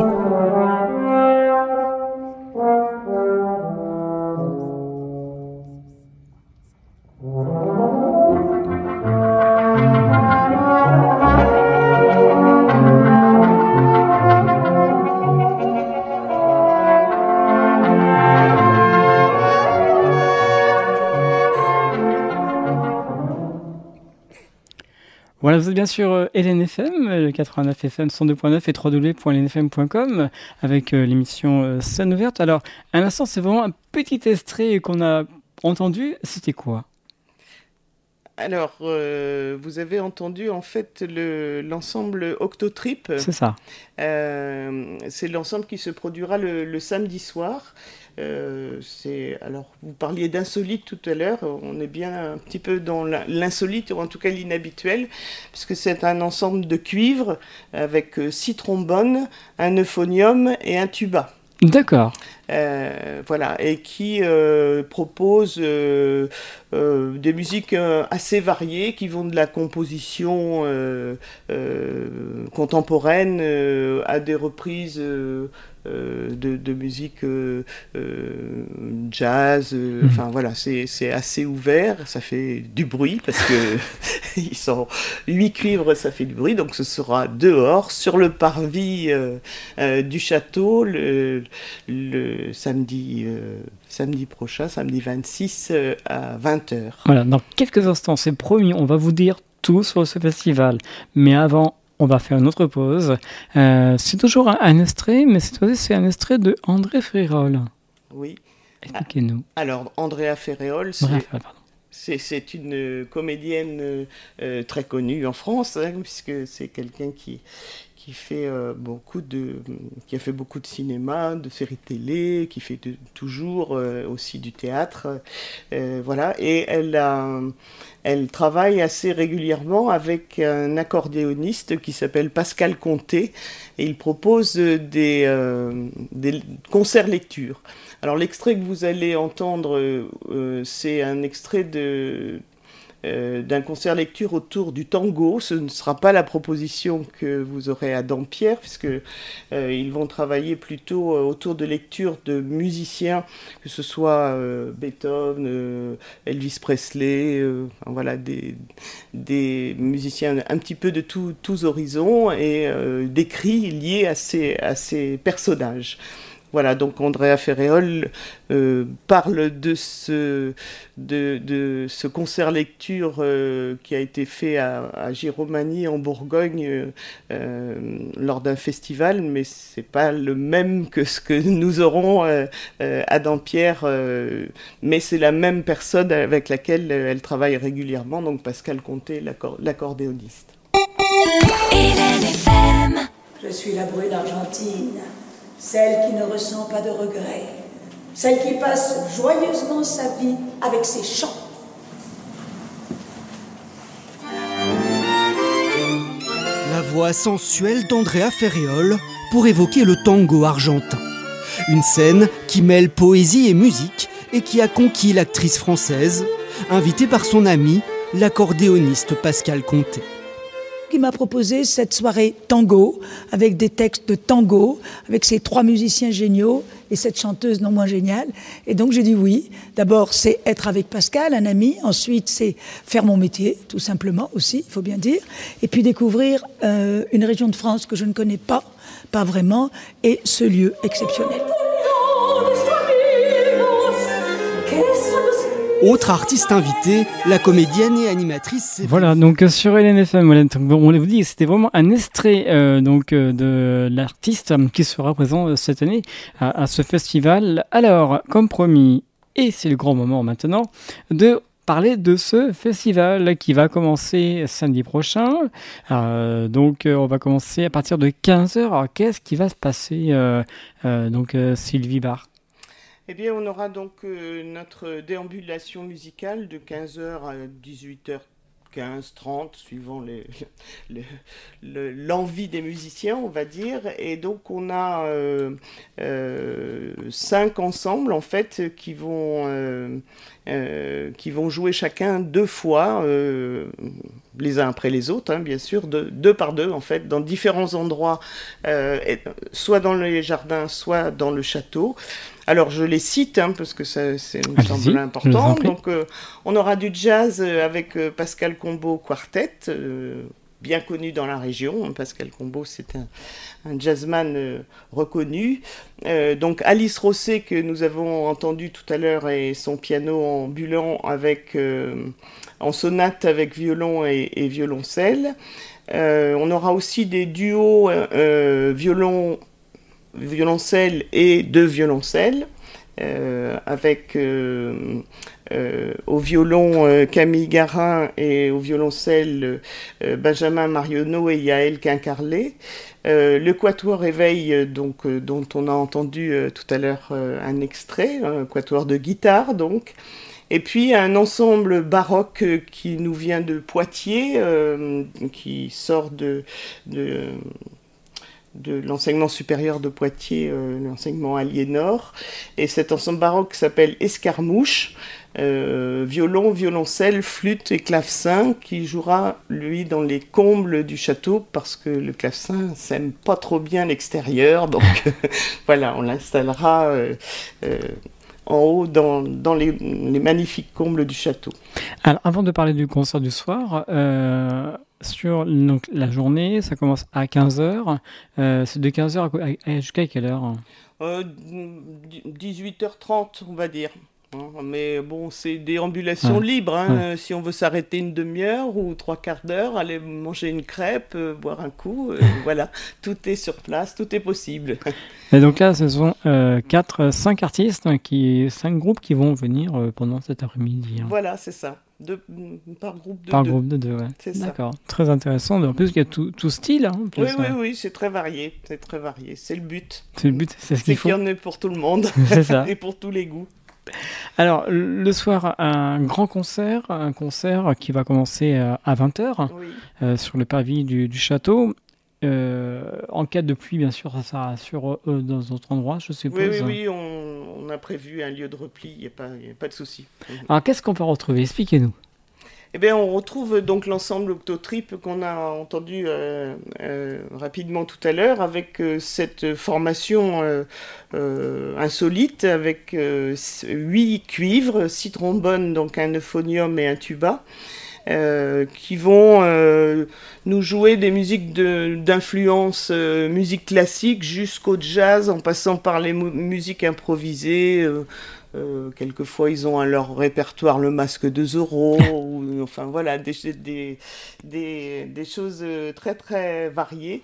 [SPEAKER 3] Voilà, vous êtes bien sûr euh, Hélène F M, le quatre-vingt-neuf F M cent deux point neuf et w w w point hélène f m point com avec euh, l'émission euh, Scène ouverte. Alors, à l'instant, c'est vraiment un petit extrait qu'on a entendu. C'était quoi ?
[SPEAKER 4] Alors, euh, vous avez entendu en fait le, l'ensemble Octotrip.
[SPEAKER 3] C'est ça.
[SPEAKER 4] Euh, c'est l'ensemble qui se produira le, le samedi soir. Euh, c'est, alors, vous parliez d'insolite tout à l'heure. On est bien un petit peu dans la, l'insolite, ou en tout cas l'inhabituel, puisque c'est un ensemble de cuivre avec six trombones, un euphonium et un tuba.
[SPEAKER 3] D'accord.
[SPEAKER 4] Euh, voilà, et qui euh, propose euh, euh, des musiques euh, assez variées, qui vont de la composition euh, euh, contemporaine euh, à des reprises euh, euh, de, de musique euh, euh, jazz. Euh,
[SPEAKER 3] Mhm.
[SPEAKER 4] Enfin voilà, c'est, c'est assez ouvert, ça fait du bruit parce que ils sont huit cuivres, ça fait du bruit. Donc ce sera dehors, sur le parvis euh, euh, du château, le, le samedi, euh, samedi prochain, samedi vingt-six euh, à vingt heures.
[SPEAKER 3] Voilà, dans quelques instants, c'est promis, on va vous dire tout sur ce festival. Mais avant, on va faire une autre pause. Euh, c'est toujours un, un extrait, mais cette fois-ci, c'est un extrait de André Frérol.
[SPEAKER 4] Oui.
[SPEAKER 3] Expliquez-nous.
[SPEAKER 4] Alors, Andrea Ferréol, c'est,
[SPEAKER 3] Bref, pardon.
[SPEAKER 4] c'est, c'est une euh, comédienne euh, euh, très connue en France, hein, puisque c'est quelqu'un qui, qui fait euh, beaucoup de, qui a fait beaucoup de cinéma, de séries télé, qui fait de, toujours euh, aussi du théâtre, euh, voilà. Et elle a, elle travaille assez régulièrement avec un accordéoniste qui s'appelle Pascal Comté, et il propose des, euh, des concerts lectures. Alors l'extrait que vous allez entendre, euh, c'est un extrait de Euh, d'un concert lecture autour du tango. Ce ne sera pas la proposition que vous aurez à Dampierre, puisque euh, ils vont travailler plutôt euh, autour de lectures de musiciens, que ce soit euh, Beethoven, euh, Elvis Presley, euh, enfin, voilà, des, des musiciens un petit peu de tout, tous horizons, et euh, des cris liés à ces, à ces personnages. Voilà, donc Andrea Ferréol euh, parle de ce, de, de ce concert lecture euh, qui a été fait à, à Giromagny en Bourgogne euh, lors d'un festival, mais c'est pas le même que ce que nous aurons euh, euh, à Dampierre, euh, mais c'est la même personne avec laquelle elle travaille régulièrement, donc Pascal Comté, l'accor- l'accordéoniste.
[SPEAKER 1] Hélène F M.
[SPEAKER 5] Je suis la brune argentine, celle qui ne ressent pas de regrets, celle qui passe joyeusement sa vie avec ses chants.
[SPEAKER 6] La voix sensuelle d'Andrea Ferréol pour évoquer le tango argentin. Une scène qui mêle poésie et musique et qui a conquis l'actrice française, invitée par son ami, l'accordéoniste Pascal Comté.
[SPEAKER 5] Qui m'a proposé cette soirée tango, avec des textes de tango, avec ces trois musiciens géniaux et cette chanteuse non moins géniale. Et donc j'ai dit oui. D'abord, c'est être avec Pascal, un ami. Ensuite, c'est faire mon métier, tout simplement aussi, il faut bien dire. Et puis découvrir euh, une région de France que je ne connais pas, pas vraiment, et ce lieu exceptionnel.
[SPEAKER 6] Autre artiste invité, la comédienne et animatrice Séverine.
[SPEAKER 3] Voilà, donc euh, sur Hélène F M, on on vous dit, c'était vraiment un extrait euh, donc euh, de l'artiste euh, qui sera présent euh, cette année à, à ce festival. Alors, comme promis, et c'est le grand moment maintenant, de parler de ce festival qui va commencer samedi prochain. Euh, donc, euh, on va commencer à partir de quinze heures. Alors, qu'est-ce qui va se passer, euh, euh, donc euh, Sylvie Barr?
[SPEAKER 4] Eh bien, on aura donc euh, notre déambulation musicale de quinze heures à dix-huit heures quinze, trente, suivant les, les, le, l'envie des musiciens, on va dire. Et donc, on a euh, euh, cinq ensembles, en fait, qui vont, euh, euh, qui vont jouer chacun deux fois, euh, les uns après les autres, hein, bien sûr, deux, deux par deux, en fait, dans différents endroits, euh, et, soit dans les jardins, soit dans le château. Alors, je les cite, hein, parce que ça, c'est, me
[SPEAKER 3] Allez-y,
[SPEAKER 4] semble important.
[SPEAKER 3] je vous en
[SPEAKER 4] Donc, euh, on aura du jazz euh, avec euh, Pascal Combo Quartet, euh, bien connu dans la région. Hein. Pascal Combo, c'est un, un jazzman euh, reconnu. Euh, donc, Alice Rosset, que nous avons entendu tout à l'heure, et son piano ambulant avec, euh, en sonate avec violon et, et violoncelle. Euh, on aura aussi des duos euh, violon violoncelle et deux violoncelles, euh, avec euh, euh, au violon euh, Camille Garin et au violoncelle euh, Benjamin Marionneau et Yaël Quincarlet. Euh, le quatuor Éveil, euh, donc, euh, dont on a entendu euh, tout à l'heure euh, un extrait, un quatuor de guitare donc. Et puis un ensemble baroque euh, qui nous vient de Poitiers, euh, qui sort de... de de l'enseignement supérieur de Poitiers, euh, l'enseignement Aliénor. Et cet ensemble baroque s'appelle Escarmouche, euh, violon, violoncelle, flûte et clavecin, qui jouera, lui, dans les combles du château, parce que le clavecin s'aime pas trop bien l'extérieur. Donc voilà, on l'installera euh, euh, en haut dans, dans les, les magnifiques combles du château.
[SPEAKER 3] Alors, avant de parler du concert du soir, euh, sur donc, la journée, ça commence à quinze heures. Euh, c'est de quinze heures à, à, jusqu'à quelle heure?
[SPEAKER 4] euh, dix-huit heures trente, on va dire. Mais bon, c'est déambulation
[SPEAKER 3] ouais.
[SPEAKER 4] libre. Hein.
[SPEAKER 3] Ouais.
[SPEAKER 4] Si on veut s'arrêter une demi-heure ou trois quarts d'heure, aller manger une crêpe, euh, boire un coup, euh, voilà, tout est sur place, tout est possible.
[SPEAKER 3] Et donc là, ce sont euh, quatre, cinq artistes, hein, qui, cinq groupes qui vont venir euh, pendant cet après-midi. Hein.
[SPEAKER 4] Voilà, c'est ça. Deux, par groupe de
[SPEAKER 3] par
[SPEAKER 4] deux.
[SPEAKER 3] groupe de deux, ouais.
[SPEAKER 4] C'est ça.
[SPEAKER 3] D'accord, très intéressant. En plus, il y a tout, tout style. Hein, en plus,
[SPEAKER 4] oui, oui,
[SPEAKER 3] hein.
[SPEAKER 4] oui, c'est très varié. C'est très varié. C'est le but.
[SPEAKER 3] C'est le but, c'est ce qu'il faut.
[SPEAKER 4] C'est qu'il y en ait pour tout le monde.
[SPEAKER 3] C'est ça.
[SPEAKER 4] Et pour tous les goûts.
[SPEAKER 3] Alors, le soir, un grand concert, un concert qui va commencer à vingt heures
[SPEAKER 4] Oui.
[SPEAKER 3] euh, sur le parvis du, du château. Euh, en cas de pluie, bien sûr, ça sera sur, euh, dans d'autres endroits, je suppose.
[SPEAKER 4] Oui, oui, oui, on, on a prévu un lieu de repli, il n'y a, a pas de souci.
[SPEAKER 3] Alors, qu'est-ce qu'on peut retrouver? Expliquez-nous.
[SPEAKER 4] Eh bien, on retrouve donc l'ensemble Octotrip qu'on a entendu euh, euh, rapidement tout à l'heure, avec euh, cette formation euh, euh, insolite, avec euh, huit cuivres, six trombones, donc un euphonium et un tuba, euh, qui vont euh, nous jouer des musiques de, d'influence euh, musique classique jusqu'au jazz, en passant par les mu- musiques improvisées. Euh, Euh, quelquefois, ils ont à leur répertoire le Masque de Zorro, ou, enfin voilà, des, des, des, des choses très très variées.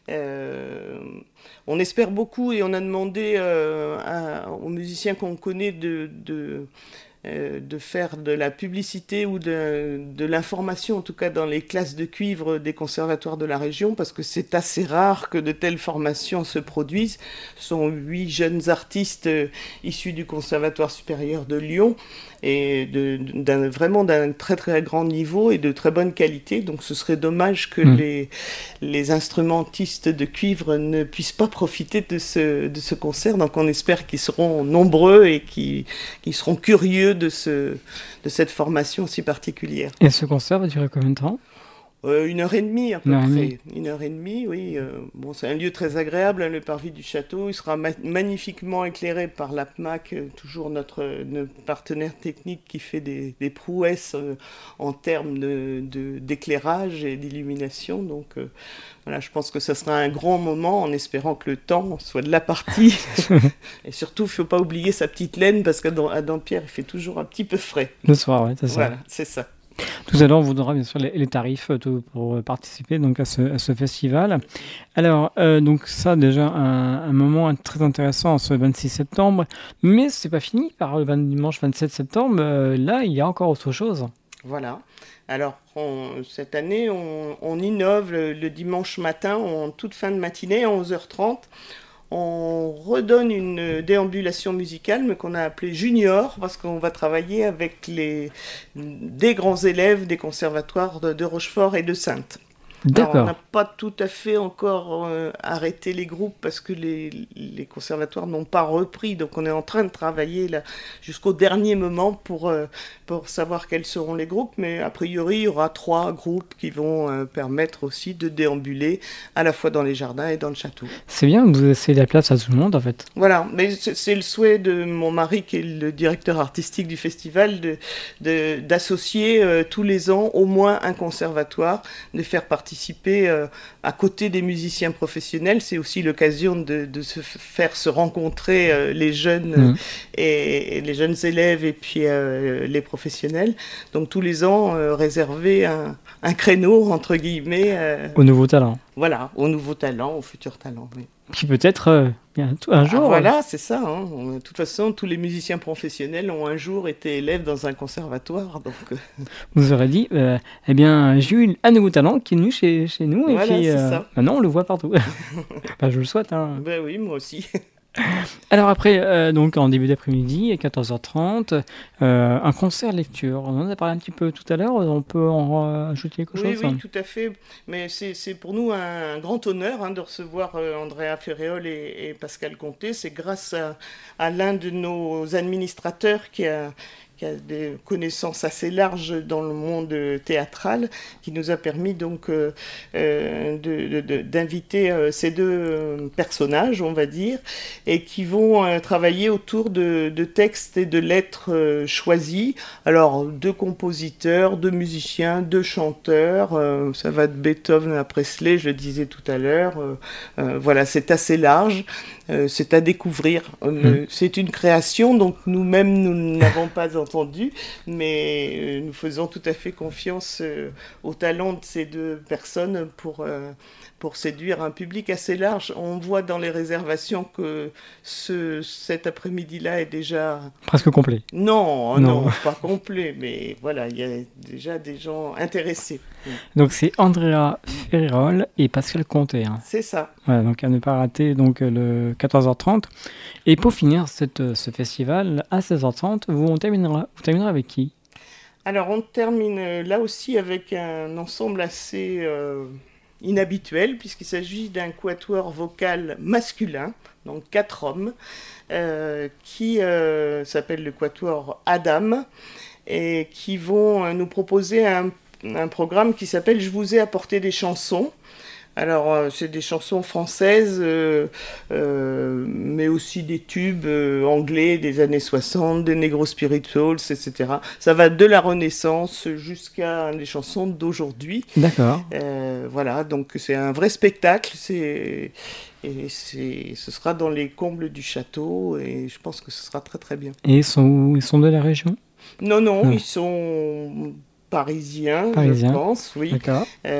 [SPEAKER 4] Euh, on espère beaucoup et on a demandé euh, à, aux musiciens qu'on connaît de, de, euh, de faire de la publicité ou de, de l'information, en tout cas dans les classes de cuivre des conservatoires de la région, parce que c'est assez rare que de telles formations se produisent. Ce sont huit jeunes artistes euh, issus du Conservatoire supérieur de Lyon, et de, d'un, vraiment d'un très très grand niveau et de très bonne qualité. Donc ce serait dommage que mmh. les, les instrumentistes de cuivre ne puissent pas profiter de ce, de ce concert. Donc on espère qu'ils seront nombreux et qu'ils, qu'ils seront curieux de, ce, de cette formation si particulière.
[SPEAKER 3] Et ce concert va durer combien de temps ?
[SPEAKER 4] Euh, une heure et demie à peu
[SPEAKER 3] une
[SPEAKER 4] près. Une heure et demie, oui. Euh, bon, c'est un lieu très agréable, hein, le parvis du château. Il sera ma- magnifiquement éclairé par l'A P M A C, euh, toujours notre, notre partenaire technique qui fait des, des prouesses euh, en termes de, de, d'éclairage et d'illumination. Donc euh, voilà, je pense que ça sera un grand moment, en espérant que le temps soit de la partie. Et surtout, il ne faut pas oublier sa petite laine, parce qu'à Dampierre, il fait toujours un petit peu frais.
[SPEAKER 3] Le soir, oui, c'est ça.
[SPEAKER 4] Voilà, c'est ça.
[SPEAKER 3] Tout à l'heure, on vous donnera bien sûr les, les tarifs tout, pour participer donc, à, ce, à ce festival. Alors, euh, donc ça, déjà, un, un moment très intéressant ce vingt-six septembre. Mais ce n'est pas fini. Par le dimanche vingt-sept septembre, euh, là, il y a encore autre chose.
[SPEAKER 4] Voilà. Alors, on, cette année, on, on innove le, le dimanche matin, en toute fin de matinée, à onze heures trente. On redonne une déambulation musicale, mais qu'on a appelée Junior, parce qu'on va travailler avec les, des grands élèves des conservatoires de, de Rochefort et de Saintes.
[SPEAKER 3] D'accord.
[SPEAKER 4] Alors, on n'a pas tout à fait encore euh, arrêté les groupes, parce que les, les conservatoires n'ont pas repris. Donc on est en train de travailler là, jusqu'au dernier moment pour, euh, pour savoir quels seront les groupes. Mais a priori, il y aura trois groupes qui vont euh, permettre aussi de déambuler à la fois dans les jardins et dans le château.
[SPEAKER 3] C'est bien, vous laissez la place à tout le monde en fait.
[SPEAKER 4] Voilà, mais c'est, c'est le souhait de mon mari, qui est le directeur artistique du festival, de, de, d'associer euh, tous les ans au moins un conservatoire, de faire participer participer euh, à côté des musiciens professionnels. C'est aussi l'occasion de, de se faire se rencontrer euh, les jeunes mmh. et, et les jeunes élèves et puis euh, les professionnels. Donc tous les ans, euh, réserver un, un créneau, entre guillemets. Euh,
[SPEAKER 3] Aux nouveaux talents.
[SPEAKER 4] voilà, aux nouveaux talents, aux futurs talents. Oui.
[SPEAKER 3] Puis peut-être euh, bientôt, un jour.
[SPEAKER 4] Ah, voilà, c'est ça. Hein. On- De toute façon, tous les musiciens professionnels ont un jour été élèves dans un conservatoire. Donc, euh,
[SPEAKER 3] Vous aurez dit, euh, eh bien, j'ai eu un nouveau talent qui est venu chez, chez nous. Et
[SPEAKER 4] Voilà,
[SPEAKER 3] puis,
[SPEAKER 4] c'est
[SPEAKER 3] euh,
[SPEAKER 4] ça.
[SPEAKER 3] maintenant, on le voit partout. Enfin, je le souhaite. Hein.
[SPEAKER 4] ben oui, moi aussi.
[SPEAKER 3] Alors après, euh, donc en début d'après-midi, à quatorze heures trente, euh, un concert lecture. On en a parlé un petit peu tout à l'heure. On peut en ajouter quelque
[SPEAKER 4] Oui,
[SPEAKER 3] chose?
[SPEAKER 4] oui, tout à fait. Mais c'est c'est pour nous un grand honneur hein, de recevoir euh, Andrea Ferréol et, et Pascal Comté. C'est grâce à, à l'un de nos administrateurs qui a, qui a des connaissances assez larges dans le monde euh, théâtral, qui nous a permis donc euh, euh, de- de- de- d'inviter euh, ces deux euh, personnages, on va dire, et qui vont euh, travailler autour de, de textes et de lettres euh, choisis. Alors, deux compositeurs, deux musiciens, deux chanteurs, euh, ça va de Beethoven à Presley, je le disais tout à l'heure. Euh, euh, voilà, c'est assez large, euh, c'est à découvrir. Euh, C'est une création, donc nous-mêmes, nous n'avons pas entendu, mais euh, nous faisons tout à fait confiance euh, au talent de ces deux personnes pour, euh, pour séduire un public assez large. On voit dans les réservations que ce, cet après-midi-là est déjà...
[SPEAKER 3] Presque complet.
[SPEAKER 4] Non,
[SPEAKER 3] Non.
[SPEAKER 4] non, pas complet, mais voilà, il y a déjà des gens intéressés.
[SPEAKER 3] Donc c'est Andrea Ferrérol et Pascal Comté. Hein.
[SPEAKER 4] C'est ça.
[SPEAKER 3] Voilà, donc à ne pas rater donc, euh, le quatorze heures trente. Et pour finir cette, euh, ce festival, à seize heures trente, vous, on terminera, vous terminerez avec qui?
[SPEAKER 4] Alors on termine euh, là aussi avec un ensemble assez euh, inhabituel, puisqu'il s'agit d'un quatuor vocal masculin, donc quatre hommes, euh, qui euh, s'appelle le quatuor Adam, et qui vont euh, nous proposer un, un programme qui s'appelle « Je vous ai apporté des chansons ». Alors, euh, c'est des chansons françaises, euh, euh, mais aussi des tubes euh, anglais des années soixante, des Negro Spirituals, et cetera. Ça va de la Renaissance jusqu'à des chansons d'aujourd'hui.
[SPEAKER 3] D'accord.
[SPEAKER 4] Euh, voilà, donc c'est un vrai spectacle. C'est, et c'est, ce sera dans les combles du château, et je pense que ce sera très très bien.
[SPEAKER 3] Et ils sont où? Ils sont de la région?
[SPEAKER 4] Non, non,
[SPEAKER 3] Hmm.
[SPEAKER 4] ils sont parisiens,
[SPEAKER 3] Parisiens.
[SPEAKER 4] je pense, oui.
[SPEAKER 3] D'accord.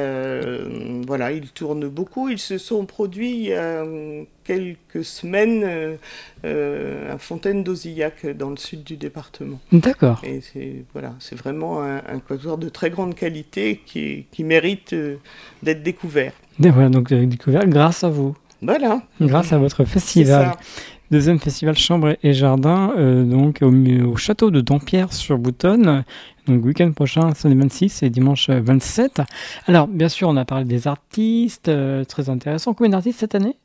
[SPEAKER 4] Euh, voilà, ils tournent beaucoup. Ils se sont produits il y a euh, quelques semaines euh, euh, à Fontaine-d'Auzillac, dans le sud du département.
[SPEAKER 3] D'accord.
[SPEAKER 4] Et c'est, voilà, c'est vraiment un, un quatuor de très grande qualité qui, qui mérite euh, d'être découvert.
[SPEAKER 3] Et voilà, donc euh, découvert grâce à vous,
[SPEAKER 4] Voilà,
[SPEAKER 3] grâce à votre
[SPEAKER 4] c'est
[SPEAKER 3] festival.
[SPEAKER 4] ça.
[SPEAKER 3] Deuxième festival Chambre et Jardin, euh, donc au, au château de Dampierre sur Boutonne. Donc week-end prochain, samedi vingt-six et dimanche vingt-sept. Alors, bien sûr, on a parlé des artistes, euh, très intéressant. Combien d'artistes cette année?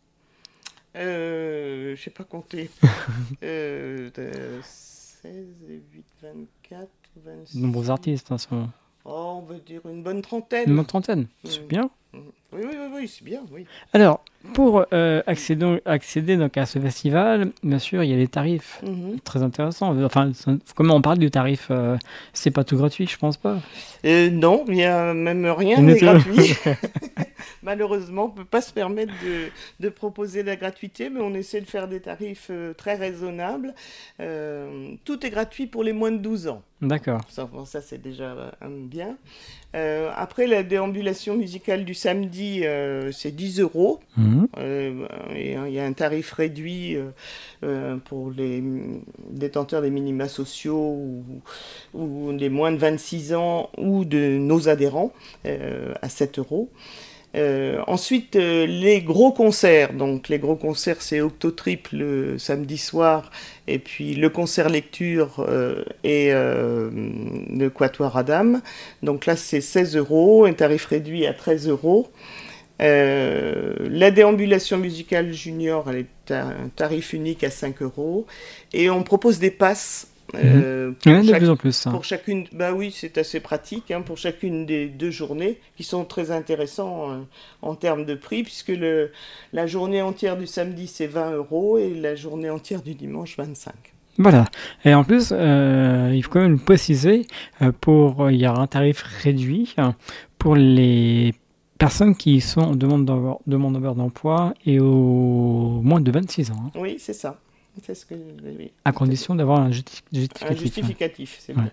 [SPEAKER 4] Euh, je sais pas compter. euh, de seize, huit, vingt-quatre, vingt-six.
[SPEAKER 3] De nombreux artistes, hein, sont
[SPEAKER 4] Oh, on va dire une bonne trentaine.
[SPEAKER 3] une bonne trentaine. C'est
[SPEAKER 4] Mm.
[SPEAKER 3] bien.
[SPEAKER 4] Oui, oui, oui, oui, c'est bien, oui.
[SPEAKER 3] Alors, pour euh, accéder, accéder donc à ce festival, bien sûr, il y a les tarifs.
[SPEAKER 4] Mhm.
[SPEAKER 3] Très intéressant. Enfin, c'est- comment on parle du tarif euh, c'est pas tout gratuit, je pense pas.
[SPEAKER 4] Euh, non, il n'y a même rien
[SPEAKER 3] Il
[SPEAKER 4] de
[SPEAKER 3] n'est pas-
[SPEAKER 4] gratuit. Malheureusement, on ne peut pas se permettre de, de proposer la gratuité, mais on essaie de faire des tarifs euh, très raisonnables. Euh, tout est gratuit pour les moins de douze ans.
[SPEAKER 3] D'accord.
[SPEAKER 4] Ça, bon, ça, c'est déjà euh, bien. Euh, après, la déambulation musicale du samedi, euh, c'est dix euros.
[SPEAKER 3] Mhm.
[SPEAKER 4] Euh, et il y a un tarif réduit euh, euh, pour les détenteurs des minima sociaux ou, ou des moins de vingt-six ans ou de nos adhérents euh, à sept euros. Euh, ensuite, euh, les gros concerts. Donc, les gros concerts, c'est Octotrip le samedi soir, et puis le concert lecture euh, et euh, le Quatuor Adam. Donc là, c'est seize euros, un tarif réduit à treize euros. Euh, la déambulation musicale junior, elle est à un tarif unique à cinq euros. Et on propose des passes. Euh,
[SPEAKER 3] Il y en a de
[SPEAKER 4] chaque-
[SPEAKER 3] plus en plus. ça.
[SPEAKER 4] pour chacune, bah oui, c'est assez pratique hein, pour chacune des deux journées qui sont très intéressants euh, en termes de prix, puisque le, la journée entière du samedi c'est vingt euros et la journée entière du dimanche vingt-cinq.
[SPEAKER 3] Voilà. Et en plus, euh, il faut quand même préciser, euh, pour, il y a un tarif réduit hein, pour les personnes qui sont en demande d'emploi, demandeurs d'emploi et au moins de vingt-six ans, hein,
[SPEAKER 4] Oui, c'est ça. C'est ce que oui,
[SPEAKER 3] à condition d'avoir un justi-
[SPEAKER 4] un
[SPEAKER 3] justificatif.
[SPEAKER 4] justificatif, c'est
[SPEAKER 3] Ouais.
[SPEAKER 4] vrai.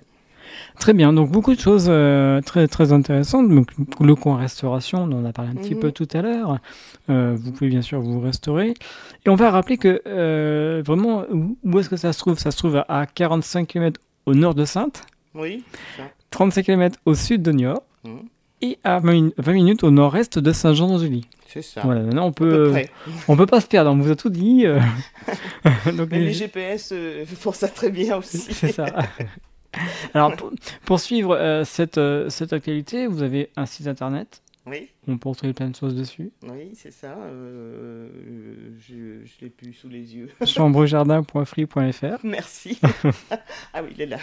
[SPEAKER 3] Très bien, donc beaucoup de choses euh, très, très intéressantes. Donc, le coin restauration, on en a parlé un petit
[SPEAKER 4] Mhm.
[SPEAKER 3] peu tout à l'heure. Euh, vous pouvez bien sûr vous restaurer. Et on va rappeler que euh, vraiment, où, où est-ce que ça se trouve? Ça se trouve à quarante-cinq kilomètres au nord de Saintes,
[SPEAKER 4] Oui, c'est ça.
[SPEAKER 3] trente-cinq kilomètres au sud de Niort
[SPEAKER 4] Mhm.
[SPEAKER 3] et à vingt, min- vingt minutes au nord-est de Saint-Jean-d'Angély.
[SPEAKER 4] C'est ça.
[SPEAKER 3] Voilà, maintenant on
[SPEAKER 4] À peu
[SPEAKER 3] peut,
[SPEAKER 4] près.
[SPEAKER 3] on peut pas se perdre, on vous a tout dit. euh. Donc,
[SPEAKER 4] Mais
[SPEAKER 3] les-
[SPEAKER 4] les G P S euh, font ça très bien aussi.
[SPEAKER 3] C'est ça. Alors, pour, pour suivre euh, cette, euh, cette actualité, vous avez un site internet.
[SPEAKER 4] Oui,
[SPEAKER 3] On peut retrouver plein de choses dessus.
[SPEAKER 4] oui, c'est ça. euh, je je l'ai plus sous les yeux.
[SPEAKER 3] chambregardin point free point f r.
[SPEAKER 4] Merci. Ah oui, il est là.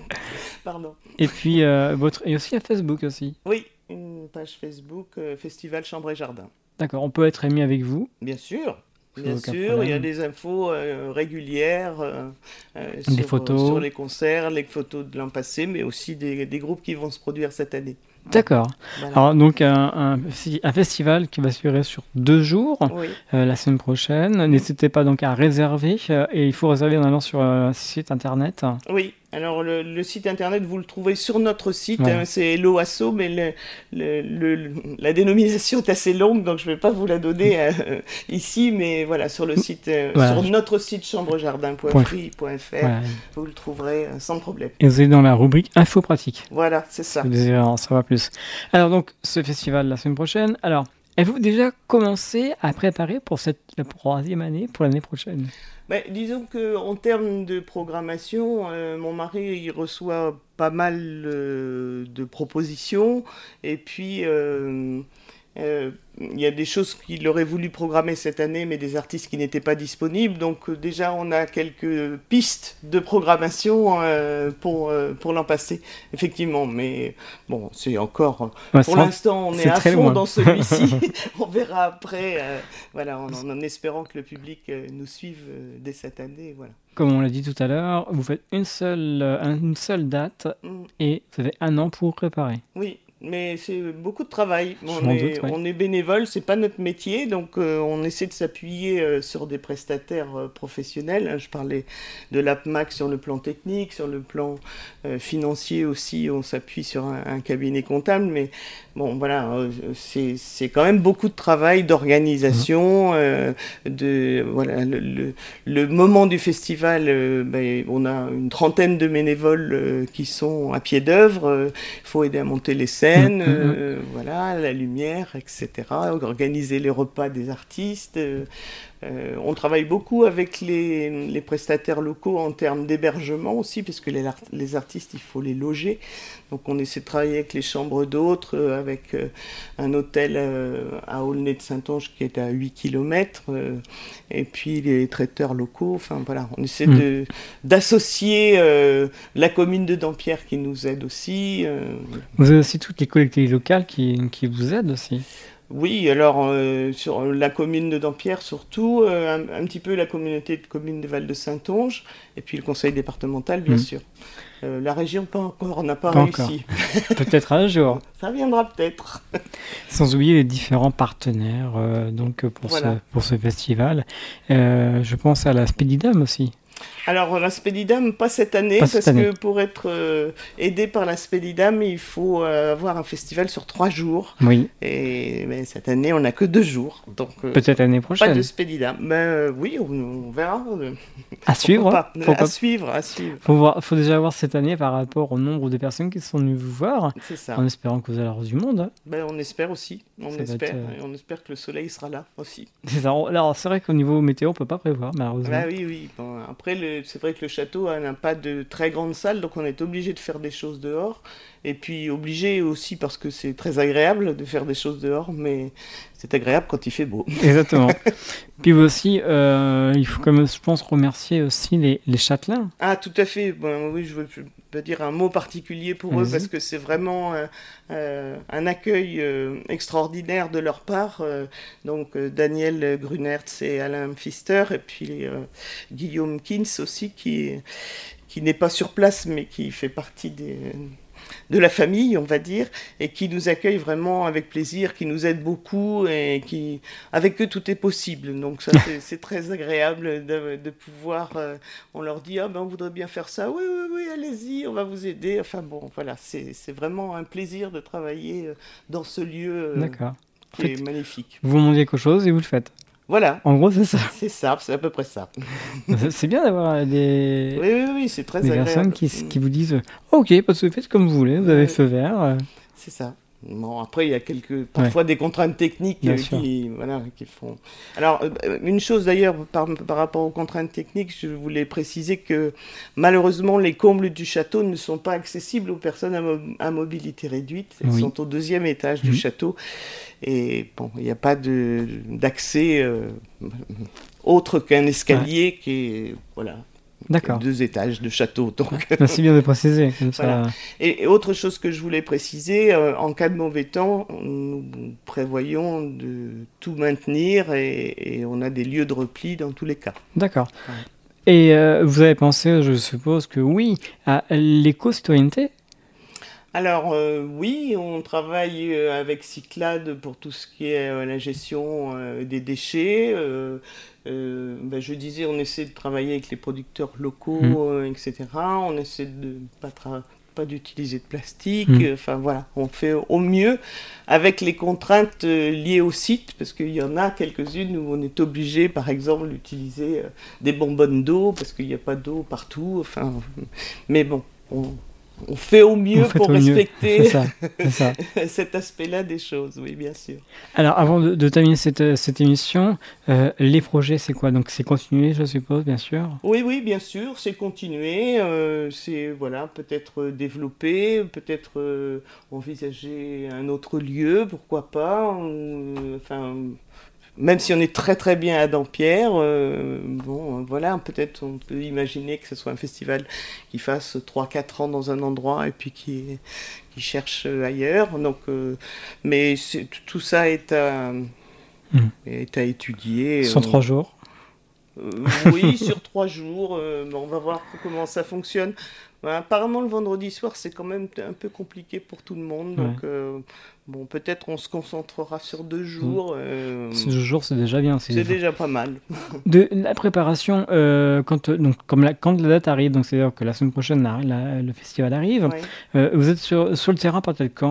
[SPEAKER 4] Pardon.
[SPEAKER 3] Et puis, euh, votre, et aussi à Facebook aussi.
[SPEAKER 4] Oui, une page Facebook, euh, Festival Chambre et Jardin.
[SPEAKER 3] D'accord, on peut être ami avec vous.
[SPEAKER 4] Bien sûr.
[SPEAKER 3] Sans
[SPEAKER 4] Bien
[SPEAKER 3] aucun
[SPEAKER 4] sûr, il y a
[SPEAKER 3] problème.
[SPEAKER 4] des infos euh, régulières euh, euh,
[SPEAKER 3] Des
[SPEAKER 4] sur,
[SPEAKER 3] photos.
[SPEAKER 4] sur les concerts, les photos de l'an passé, mais aussi des, des groupes qui vont se produire cette année.
[SPEAKER 3] D'accord.
[SPEAKER 4] Voilà.
[SPEAKER 3] Alors, donc, un, un, un festival qui va se durer sur deux jours,
[SPEAKER 4] Oui,
[SPEAKER 3] euh, la semaine prochaine. N'hésitez pas donc à réserver. euh, et il faut réserver en allant sur un site internet.
[SPEAKER 4] oui. Alors le, le site internet, vous le trouvez sur notre site,
[SPEAKER 3] Ouais.
[SPEAKER 4] hein, c'est Hello Asso, mais le, le- le- la dénomination est assez longue, donc je ne vais pas vous la donner euh, ici, mais voilà, sur le site, euh,
[SPEAKER 3] Voilà.
[SPEAKER 4] sur notre site chambregardin point free point f r,
[SPEAKER 3] Voilà.
[SPEAKER 4] vous le trouverez euh, sans problème.
[SPEAKER 3] Et vous allez dans la rubrique Info pratique.
[SPEAKER 4] Voilà, c'est ça.
[SPEAKER 3] Si vous désirez en savoir plus. Alors donc, ce festival la semaine prochaine. Alors, avez-vous déjà commencé à préparer pour cette la troisième année, pour l'année prochaine?
[SPEAKER 4] Ben, disons qu'en termes de programmation, euh, mon mari il reçoit pas mal euh, de propositions, et puis euh, euh, il y a des choses qu'il aurait voulu programmer cette année, mais des artistes qui n'étaient pas disponibles. Donc euh, déjà, on a quelques pistes de programmation euh, pour, euh, pour l'an passé, effectivement. Mais bon, c'est encore...
[SPEAKER 3] Ouais,
[SPEAKER 4] Pour
[SPEAKER 3] ça-
[SPEAKER 4] l'instant, on est,
[SPEAKER 3] c'est
[SPEAKER 4] à
[SPEAKER 3] très
[SPEAKER 4] fond
[SPEAKER 3] loin.
[SPEAKER 4] dans celui-ci. On verra après, euh, voilà, en, en espérant que le public euh, nous suive euh, dès cette année. Voilà.
[SPEAKER 3] Comme on l'a dit tout à l'heure, vous faites une seule, euh, un- une seule date
[SPEAKER 4] Mm.
[SPEAKER 3] et vous avez un an pour préparer.
[SPEAKER 4] Oui, mais c'est beaucoup de travail.
[SPEAKER 3] Je
[SPEAKER 4] On
[SPEAKER 3] m'en
[SPEAKER 4] est,
[SPEAKER 3] doute, ouais.
[SPEAKER 4] on est bénévole, c'est pas notre métier, donc euh, on essaie de s'appuyer euh, sur des prestataires euh, professionnels. Hein. Je parlais de l'A P M A C sur le plan technique, sur le plan euh, financier aussi, on s'appuie sur un, un cabinet comptable, mais bon, voilà, euh, c'est c'est quand même beaucoup de travail, d'organisation, euh, de voilà, le, le, le moment du festival, euh, ben, on a une trentaine de bénévoles euh, qui sont à pied d'œuvre. euh, Il faut aider à monter les scènes,
[SPEAKER 3] Mhm.
[SPEAKER 4] euh, voilà, la lumière, et cetera. Organiser les repas des artistes. euh, euh, on travaille beaucoup avec les, les prestataires locaux en termes d'hébergement aussi, puisque les, art- les artistes, il faut les loger. Donc on essaie de travailler avec les chambres d'hôtes, euh, avec euh, un hôtel euh, à Aulnay de Saintonge qui est à huit kilomètres, euh, et puis les traiteurs locaux. Enfin voilà, on essaie
[SPEAKER 3] Mm.
[SPEAKER 4] de, d'associer euh, la commune de Dampierre qui nous aide aussi. euh,
[SPEAKER 3] Vous avez aussi toutes les collectivités locales qui, qui vous aident aussi.
[SPEAKER 4] Oui, alors euh, sur la commune de Dampierre surtout, euh, un, un petit peu la communauté de communes des Val de Saintonge, et puis le conseil départemental bien
[SPEAKER 3] Mm.
[SPEAKER 4] sûr. Euh, la région pas encore, on n'a pas,
[SPEAKER 3] Pas
[SPEAKER 4] réussi.
[SPEAKER 3] Peut-être un jour.
[SPEAKER 4] Ça viendra peut-être.
[SPEAKER 3] Sans oublier les différents partenaires euh, donc, pour,
[SPEAKER 4] Voilà.
[SPEAKER 3] ce, pour ce festival. Euh, je pense à la Spédidam aussi.
[SPEAKER 4] Alors la Spédidam, pas cette année,
[SPEAKER 3] Pas
[SPEAKER 4] parce
[SPEAKER 3] cette année.
[SPEAKER 4] que pour être euh, aidé par la Spédidam, il faut euh, avoir un festival sur trois jours.
[SPEAKER 3] Oui,
[SPEAKER 4] Et mais cette année, on n'a que deux jours. Donc euh,
[SPEAKER 3] peut-être l'année
[SPEAKER 4] pas
[SPEAKER 3] prochaine.
[SPEAKER 4] de Spédidam. Mais euh, oui, on, on verra. euh,
[SPEAKER 3] À suivre.
[SPEAKER 4] pourquoi
[SPEAKER 3] hein.
[SPEAKER 4] pas.
[SPEAKER 3] Pourquoi
[SPEAKER 4] À suivre, à suivre.
[SPEAKER 3] faut, voir, faut déjà voir cette année par rapport au nombre de personnes qui sont venues vous voir,
[SPEAKER 4] C'est ça.
[SPEAKER 3] en espérant que vous allez avoir du monde. hein.
[SPEAKER 4] Ben, on espère aussi, on
[SPEAKER 3] Ça va
[SPEAKER 4] espère,
[SPEAKER 3] être, euh,
[SPEAKER 4] et on espère que le soleil sera là aussi.
[SPEAKER 3] C'est ça. Alors, c'est vrai qu'au niveau météo, on peut pas prévoir, malheureusement.
[SPEAKER 4] Bah oui, oui. Bon, après, le- c'est vrai que le château a- n'a pas de très grande salle, donc on est obligé de faire des choses dehors. Et puis obligé aussi parce que c'est très agréable de faire des choses dehors, mais c'est agréable quand il fait beau.
[SPEAKER 3] Exactement. Puis vous aussi, euh, il faut quand même, je pense, remercier aussi les, les châtelains.
[SPEAKER 4] Ah, tout à fait. Bon, oui, je veux, je veux dire un mot particulier pour eux
[SPEAKER 3] Vas-y.
[SPEAKER 4] parce que c'est vraiment euh, euh, un accueil euh, extraordinaire de leur part. euh, donc euh, Daniel Grunertz et Alain Pfister, et puis euh, Guillaume Kins aussi, qui, qui n'est pas sur place mais qui fait partie des, de la famille, on va dire, et qui nous accueillent vraiment avec plaisir, qui nous aident beaucoup et qui, avec eux, tout est possible. Donc ça, c'est, c'est très agréable de, de pouvoir. Euh, on leur dit, ah ben on voudrait bien faire ça. Oui, oui, oui, allez-y, on va vous aider. Enfin bon, voilà, c'est, c'est vraiment un plaisir de travailler dans ce lieu. Euh,
[SPEAKER 3] D'accord.
[SPEAKER 4] qui est magnifique.
[SPEAKER 3] Vous demandez quelque chose et vous le faites.
[SPEAKER 4] Voilà.
[SPEAKER 3] En gros, c'est ça.
[SPEAKER 4] C'est ça, c'est à peu près ça.
[SPEAKER 3] C'est bien d'avoir des,
[SPEAKER 4] oui, oui, oui, c'est très
[SPEAKER 3] des
[SPEAKER 4] agréable.
[SPEAKER 3] personnes qui, qui vous disent « Ok, parce que faites comme vous voulez, vous avez
[SPEAKER 4] Ouais.
[SPEAKER 3] feu vert. »
[SPEAKER 4] C'est ça. Bon, après, il y a quelques, parfois ouais. des contraintes techniques euh, qui, voilà, qui font... Alors, euh, une chose d'ailleurs, par, par rapport aux contraintes techniques, je voulais préciser que malheureusement, les combles du château ne sont pas accessibles aux personnes à, mo- à mobilité réduite. Elles oui. sont au deuxième étage mmh. du château. Et bon, il n'y a pas de, d'accès euh, autre qu'un escalier ouais. qui est... Voilà.
[SPEAKER 3] D'accord.
[SPEAKER 4] Deux étages de château. Donc...
[SPEAKER 3] Merci bien de préciser. Comme
[SPEAKER 4] voilà.
[SPEAKER 3] ça...
[SPEAKER 4] et, et autre chose que je voulais préciser, euh, en cas de mauvais temps, nous prévoyons de tout maintenir et, et on a des lieux de repli dans tous les cas.
[SPEAKER 3] D'accord. Ouais. Et euh, vous avez pensé, je suppose que oui, à l'éco-citoyenneté ?
[SPEAKER 4] Alors euh, oui, on travaille avec Cyclades pour tout ce qui est euh, la gestion euh, des déchets. Euh, euh, ben, je disais, on essaie de travailler avec les producteurs locaux, mmh. euh, et cetera. On essaie de pas tra- pas d'utiliser de plastique. Mmh. Enfin voilà, on fait au mieux avec les contraintes euh, liées au site, parce qu'il y en a quelques-unes où on est obligé, par exemple, d'utiliser euh, des bonbonnes d'eau parce qu'il n'y a pas d'eau partout. Enfin, mais bon. On, On fait au mieux pour respecter
[SPEAKER 3] c'est ça, c'est ça.
[SPEAKER 4] cet aspect-là des choses, oui, bien sûr.
[SPEAKER 3] Alors, avant de, de terminer cette, cette émission, euh, les projets, c'est quoi ? Donc, c'est continuer, je suppose, bien sûr ?
[SPEAKER 4] Oui, oui, bien sûr, c'est continuer. Euh, c'est, voilà, peut-être développer, peut-être euh, envisager un autre lieu, pourquoi pas. Euh, enfin... Même si on est très très bien à Dampierre, euh, bon, voilà, peut-être on peut imaginer que ce soit un festival qui fasse trois quatre ans dans un endroit et puis qui, qui cherche ailleurs. Donc, euh, mais c'est, tout ça est à, mmh. est à étudier.
[SPEAKER 3] Sur
[SPEAKER 4] on,
[SPEAKER 3] trois jours
[SPEAKER 4] euh, Oui, sur trois jours. Euh, on va voir comment ça fonctionne. Ben, apparemment, le vendredi soir, c'est quand même un peu compliqué pour tout le monde. Donc, ouais. euh, bon, peut-être on se concentrera sur deux jours. Euh,
[SPEAKER 3] deux jours, c'est déjà bien.
[SPEAKER 4] C'est, c'est déjà pas mal.
[SPEAKER 3] De la préparation, euh, quand, donc, comme la, quand la date arrive, donc c'est-à-dire que la semaine prochaine, la, la, le festival arrive, ouais. euh, vous êtes sur, sur le terrain à partir de quand ?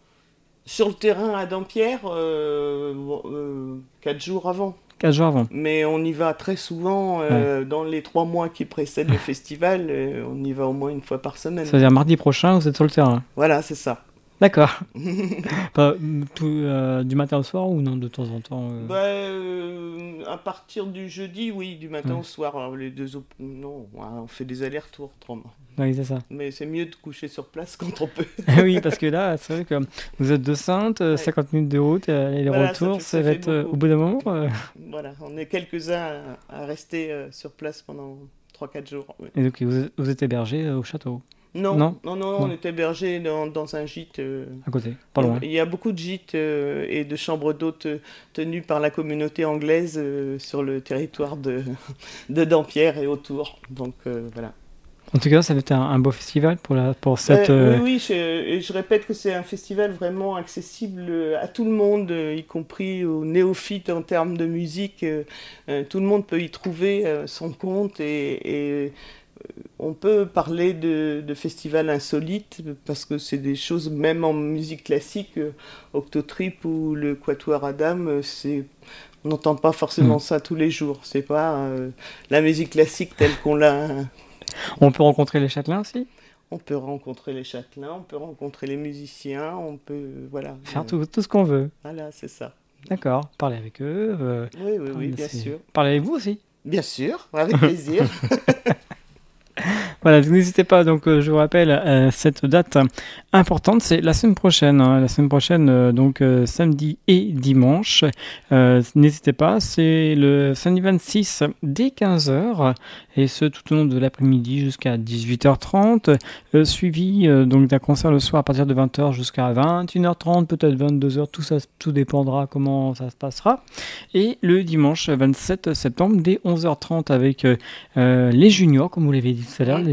[SPEAKER 4] Sur le terrain à Dampierre, euh, euh, quatre jours avant.
[SPEAKER 3] Quatre jours avant.
[SPEAKER 4] Mais on y va très souvent, euh, ouais. dans les trois mois qui précèdent le festival, euh, on y va au moins une fois par semaine.
[SPEAKER 3] C'est-à-dire mardi prochain, vous êtes sur le terrain ?
[SPEAKER 4] Voilà, c'est ça.
[SPEAKER 3] D'accord. Pas, tout, euh, du matin au soir ou non, de temps en temps euh...
[SPEAKER 4] bah, euh, à partir du jeudi, oui, du matin ouais. au soir. Alors, les deux op- non, on fait des allers-retours.
[SPEAKER 3] Oui, c'est ça.
[SPEAKER 4] Mais c'est mieux de coucher sur place quand on peut.
[SPEAKER 3] Oui, parce que là, c'est vrai que vous êtes de Saintes, ouais. cinquante minutes de route, et les voilà, retours, ça, fait, ça, ça va être beaucoup. Au bout d'un moment. Euh...
[SPEAKER 4] Voilà, on est quelques-uns à, à rester euh, sur place pendant trois quatre jours. Oui.
[SPEAKER 3] Et donc, vous, vous êtes hébergés euh, au château ?
[SPEAKER 4] Non, non, non, non, on est hébergé dans, dans un gîte. Euh,
[SPEAKER 3] à côté, pas loin.
[SPEAKER 4] Il y a beaucoup de gîtes euh, et de chambres d'hôtes euh, tenues par la communauté anglaise euh, sur le territoire de, de Dampierre et autour. Donc euh, voilà.
[SPEAKER 3] En tout cas, ça va être un, un beau festival pour, la, pour cette...
[SPEAKER 4] Euh, oui, oui, je, et je répète que c'est un festival vraiment accessible à tout le monde, y compris aux néophytes en termes de musique. Euh, tout le monde peut y trouver euh, son compte et... et on peut parler de, de festivals insolites parce que c'est des choses, même en musique classique, euh, Octotrip ou le Quatuor Adam, c'est, on n'entend pas forcément mmh. ça tous les jours. C'est pas euh, la musique classique telle qu'on l'a.
[SPEAKER 3] On peut rencontrer les châtelains aussi ?
[SPEAKER 4] On peut rencontrer les châtelains, on peut rencontrer les musiciens, on peut voilà
[SPEAKER 3] faire euh, tout, tout ce qu'on veut.
[SPEAKER 4] Voilà, c'est ça.
[SPEAKER 3] D'accord, parler avec eux. Euh,
[SPEAKER 4] oui, oui, oui, bien
[SPEAKER 3] c'est...
[SPEAKER 4] sûr.
[SPEAKER 3] Parler avec vous aussi ?
[SPEAKER 4] Bien sûr, avec plaisir.
[SPEAKER 3] Voilà, n'hésitez pas, donc euh, je vous rappelle euh, cette date importante, c'est la semaine prochaine, hein, la semaine prochaine, euh, donc euh, samedi et dimanche. Euh, n'hésitez pas, c'est le samedi vingt-six dès quinze heures et ce tout au long de l'après-midi jusqu'à dix-huit heures trente, euh, suivi euh, donc d'un concert le soir à partir de vingt heures jusqu'à vingt et une heures trente, peut-être vingt-deux heures, tout ça, tout dépendra comment ça se passera. Et le dimanche vingt-sept septembre dès onze heures trente avec euh, les juniors, comme vous l'avez dit tout à l'heure, les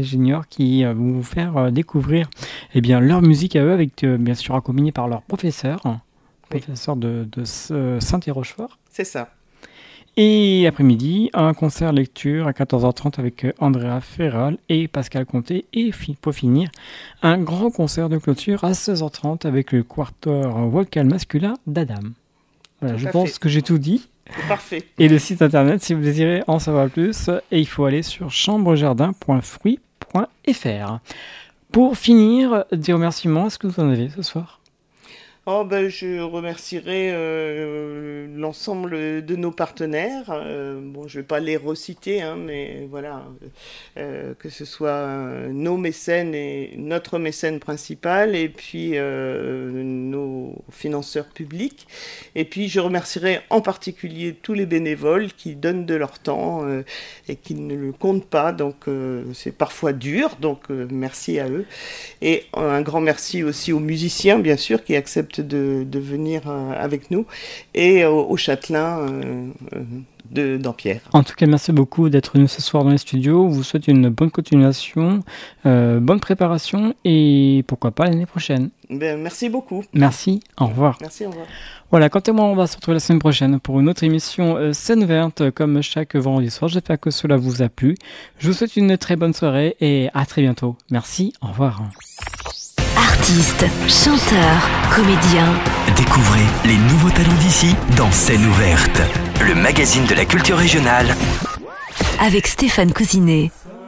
[SPEAKER 3] juniors qui euh, vont vous faire euh, découvrir eh bien, leur musique à eux, avec, euh, bien sûr accompagnés par leur professeur,
[SPEAKER 4] Oui.
[SPEAKER 3] professeur de, de euh, Saint-et-Rochefort.
[SPEAKER 4] C'est ça.
[SPEAKER 3] Et après-midi, un concert lecture à quatorze heures trente avec Andrea Ferrol et Pascal Conté. Et fi- pour finir, un grand concert de clôture à seize heures trente avec le quatuor vocal masculin d'Adam. Voilà,
[SPEAKER 4] Tout
[SPEAKER 3] je
[SPEAKER 4] à
[SPEAKER 3] pense
[SPEAKER 4] fait.
[SPEAKER 3] que j'ai tout dit.
[SPEAKER 4] C'est parfait.
[SPEAKER 3] Et le site internet, si vous désirez en savoir plus, et il faut aller sur chambregardin point fruit point f r. Pour finir, des remerciements, est-ce que vous en avez ce soir ?
[SPEAKER 4] Oh ben, je remercierai euh, l'ensemble de nos partenaires. Euh, bon, je vais pas les reciter, hein, mais voilà, euh, que ce soit euh, nos mécènes et notre mécène principal, et puis euh, nos financeurs publics. Et puis je remercierai en particulier tous les bénévoles qui donnent de leur temps euh, et qui ne le comptent pas. Donc euh, c'est parfois dur, donc euh, merci à eux. Et un grand merci aussi aux musiciens, bien sûr, qui acceptent de, de venir euh, avec nous, et aux, aux châtelains euh, euh, de Dampierre.
[SPEAKER 3] En tout cas, merci beaucoup d'être venu ce soir dans les studios. Je vous souhaite une bonne continuation, euh, bonne préparation et pourquoi pas l'année prochaine.
[SPEAKER 4] Ben, merci beaucoup.
[SPEAKER 3] Merci, au revoir.
[SPEAKER 4] Merci, au revoir.
[SPEAKER 3] Voilà, quant à moi, on va se retrouver la semaine prochaine pour une autre émission euh, Scène Verte, comme chaque vendredi soir. J'espère que cela vous a plu. Je vous souhaite une très bonne soirée et à très bientôt. Merci, au revoir.
[SPEAKER 1] Artistes, chanteurs, comédiens.
[SPEAKER 2] Découvrez les nouveaux talents d'ici dans Scène ouverte, le magazine de la culture régionale.
[SPEAKER 1] Avec Stéphane Cousinet.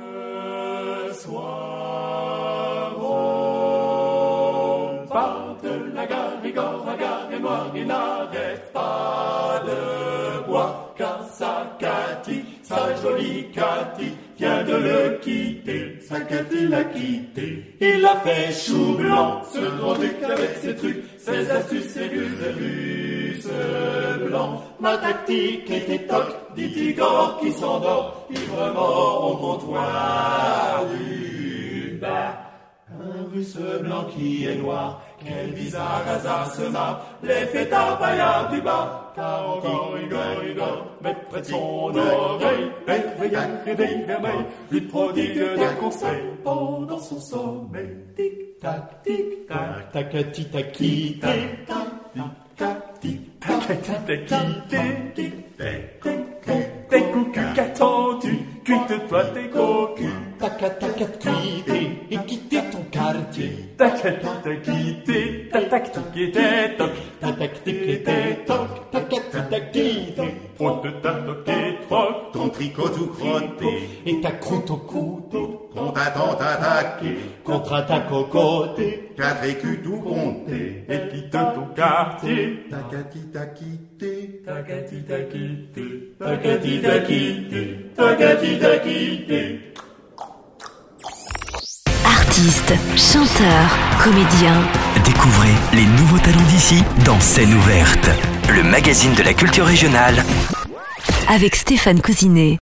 [SPEAKER 7] Sa jolie Cathy vient de le quitter, sa Cathy l'a quitté. Il a fait chou blanc, ce grand duc avec ses trucs, ses astuces, ses ruses et ruses blanc. Ma tactique était toc, dit Igor qui s'endort, ivre mort au comptoir du bar. Un russe blanc qui est noir, quel bizarre hasard se marre, les fêtards paillards du bas. Car encore rigole, rigole, mais près de son oreille, Réveillard, réveille vermeil, lui prodigue des conseils pendant son sommeil. Tic-tac, tic-tac, ta Cathy t'a quitté, ta Cathy t'a quitté, tes cocus qu'attends-tu, quitte-toi tes cocus, ta Cathy t'a quitté et quitté ton quartier. Ta Cathy t'a quitté, ta tactique était toc, ta tactique était toc, ta Cathy t'a quitté. On te t'a toqué troc, ton tricot tout crotté, et ta croûte au couteau, qu'on t'attend attaqué, contre-attaque au côté, quatre écus tout compté, et quitte ton quartier. Ta Cathy t'a quitté, ta Cathy t'a quitté, ta Cathy t'a quitté, ta Cathy t'a quitté.
[SPEAKER 1] Artistes, chanteurs, comédiens.
[SPEAKER 2] Découvrez les nouveaux talents d'ici dans Scène ouverte, le magazine de la culture régionale.
[SPEAKER 1] Avec Stéphane Cousinet.